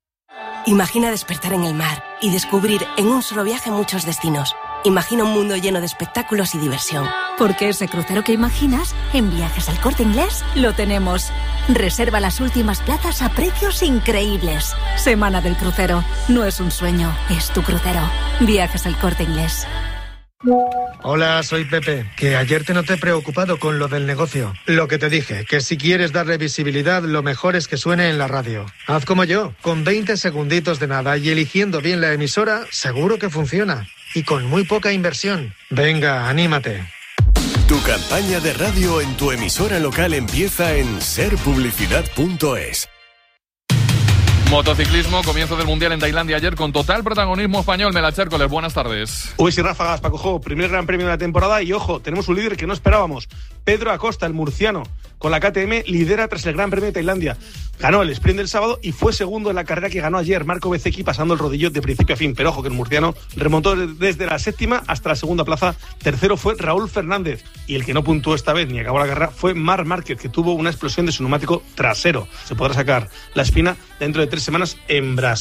Imagina despertar en el mar y descubrir en un solo viaje muchos destinos. Imagina un mundo lleno de espectáculos y diversión. Porque ese crucero que imaginas, en Viajes al Corte Inglés lo tenemos. Reserva las últimas plazas a precios increíbles. Semana del crucero. No es un sueño, es tu crucero. Viajes El Corte Inglés. Hola, soy Pepe, que ayer te noté preocupado con lo del negocio. Lo que te dije, que si quieres darle visibilidad, lo mejor es que suene en la radio. Haz como yo, con 20 segunditos de nada y eligiendo bien la emisora, seguro que funciona. Y con muy poca inversión. Venga, anímate. Tu campaña de radio en tu emisora local empieza en serpublicidad.es. Motociclismo, comienzo del Mundial en Tailandia ayer con total protagonismo español. Melache Hércoles, buenas tardes. Uy, sí, ráfagas, Paco Jo, primer gran premio de la temporada y ojo, tenemos un líder que no esperábamos. Pedro Acosta, el murciano, con la KTM lidera tras el Gran Premio de Tailandia. Ganó el sprint del sábado y fue segundo en la carrera que ganó ayer Marco Bezzecchi pasando el rodillo de principio a fin. Pero ojo que el murciano remontó desde la séptima hasta la segunda plaza. Tercero fue Raúl Fernández y el que no puntuó esta vez ni acabó la carrera fue Marc Márquez, que tuvo una explosión de su neumático trasero. Se podrá sacar la espina dentro de 3 semanas en Brasil.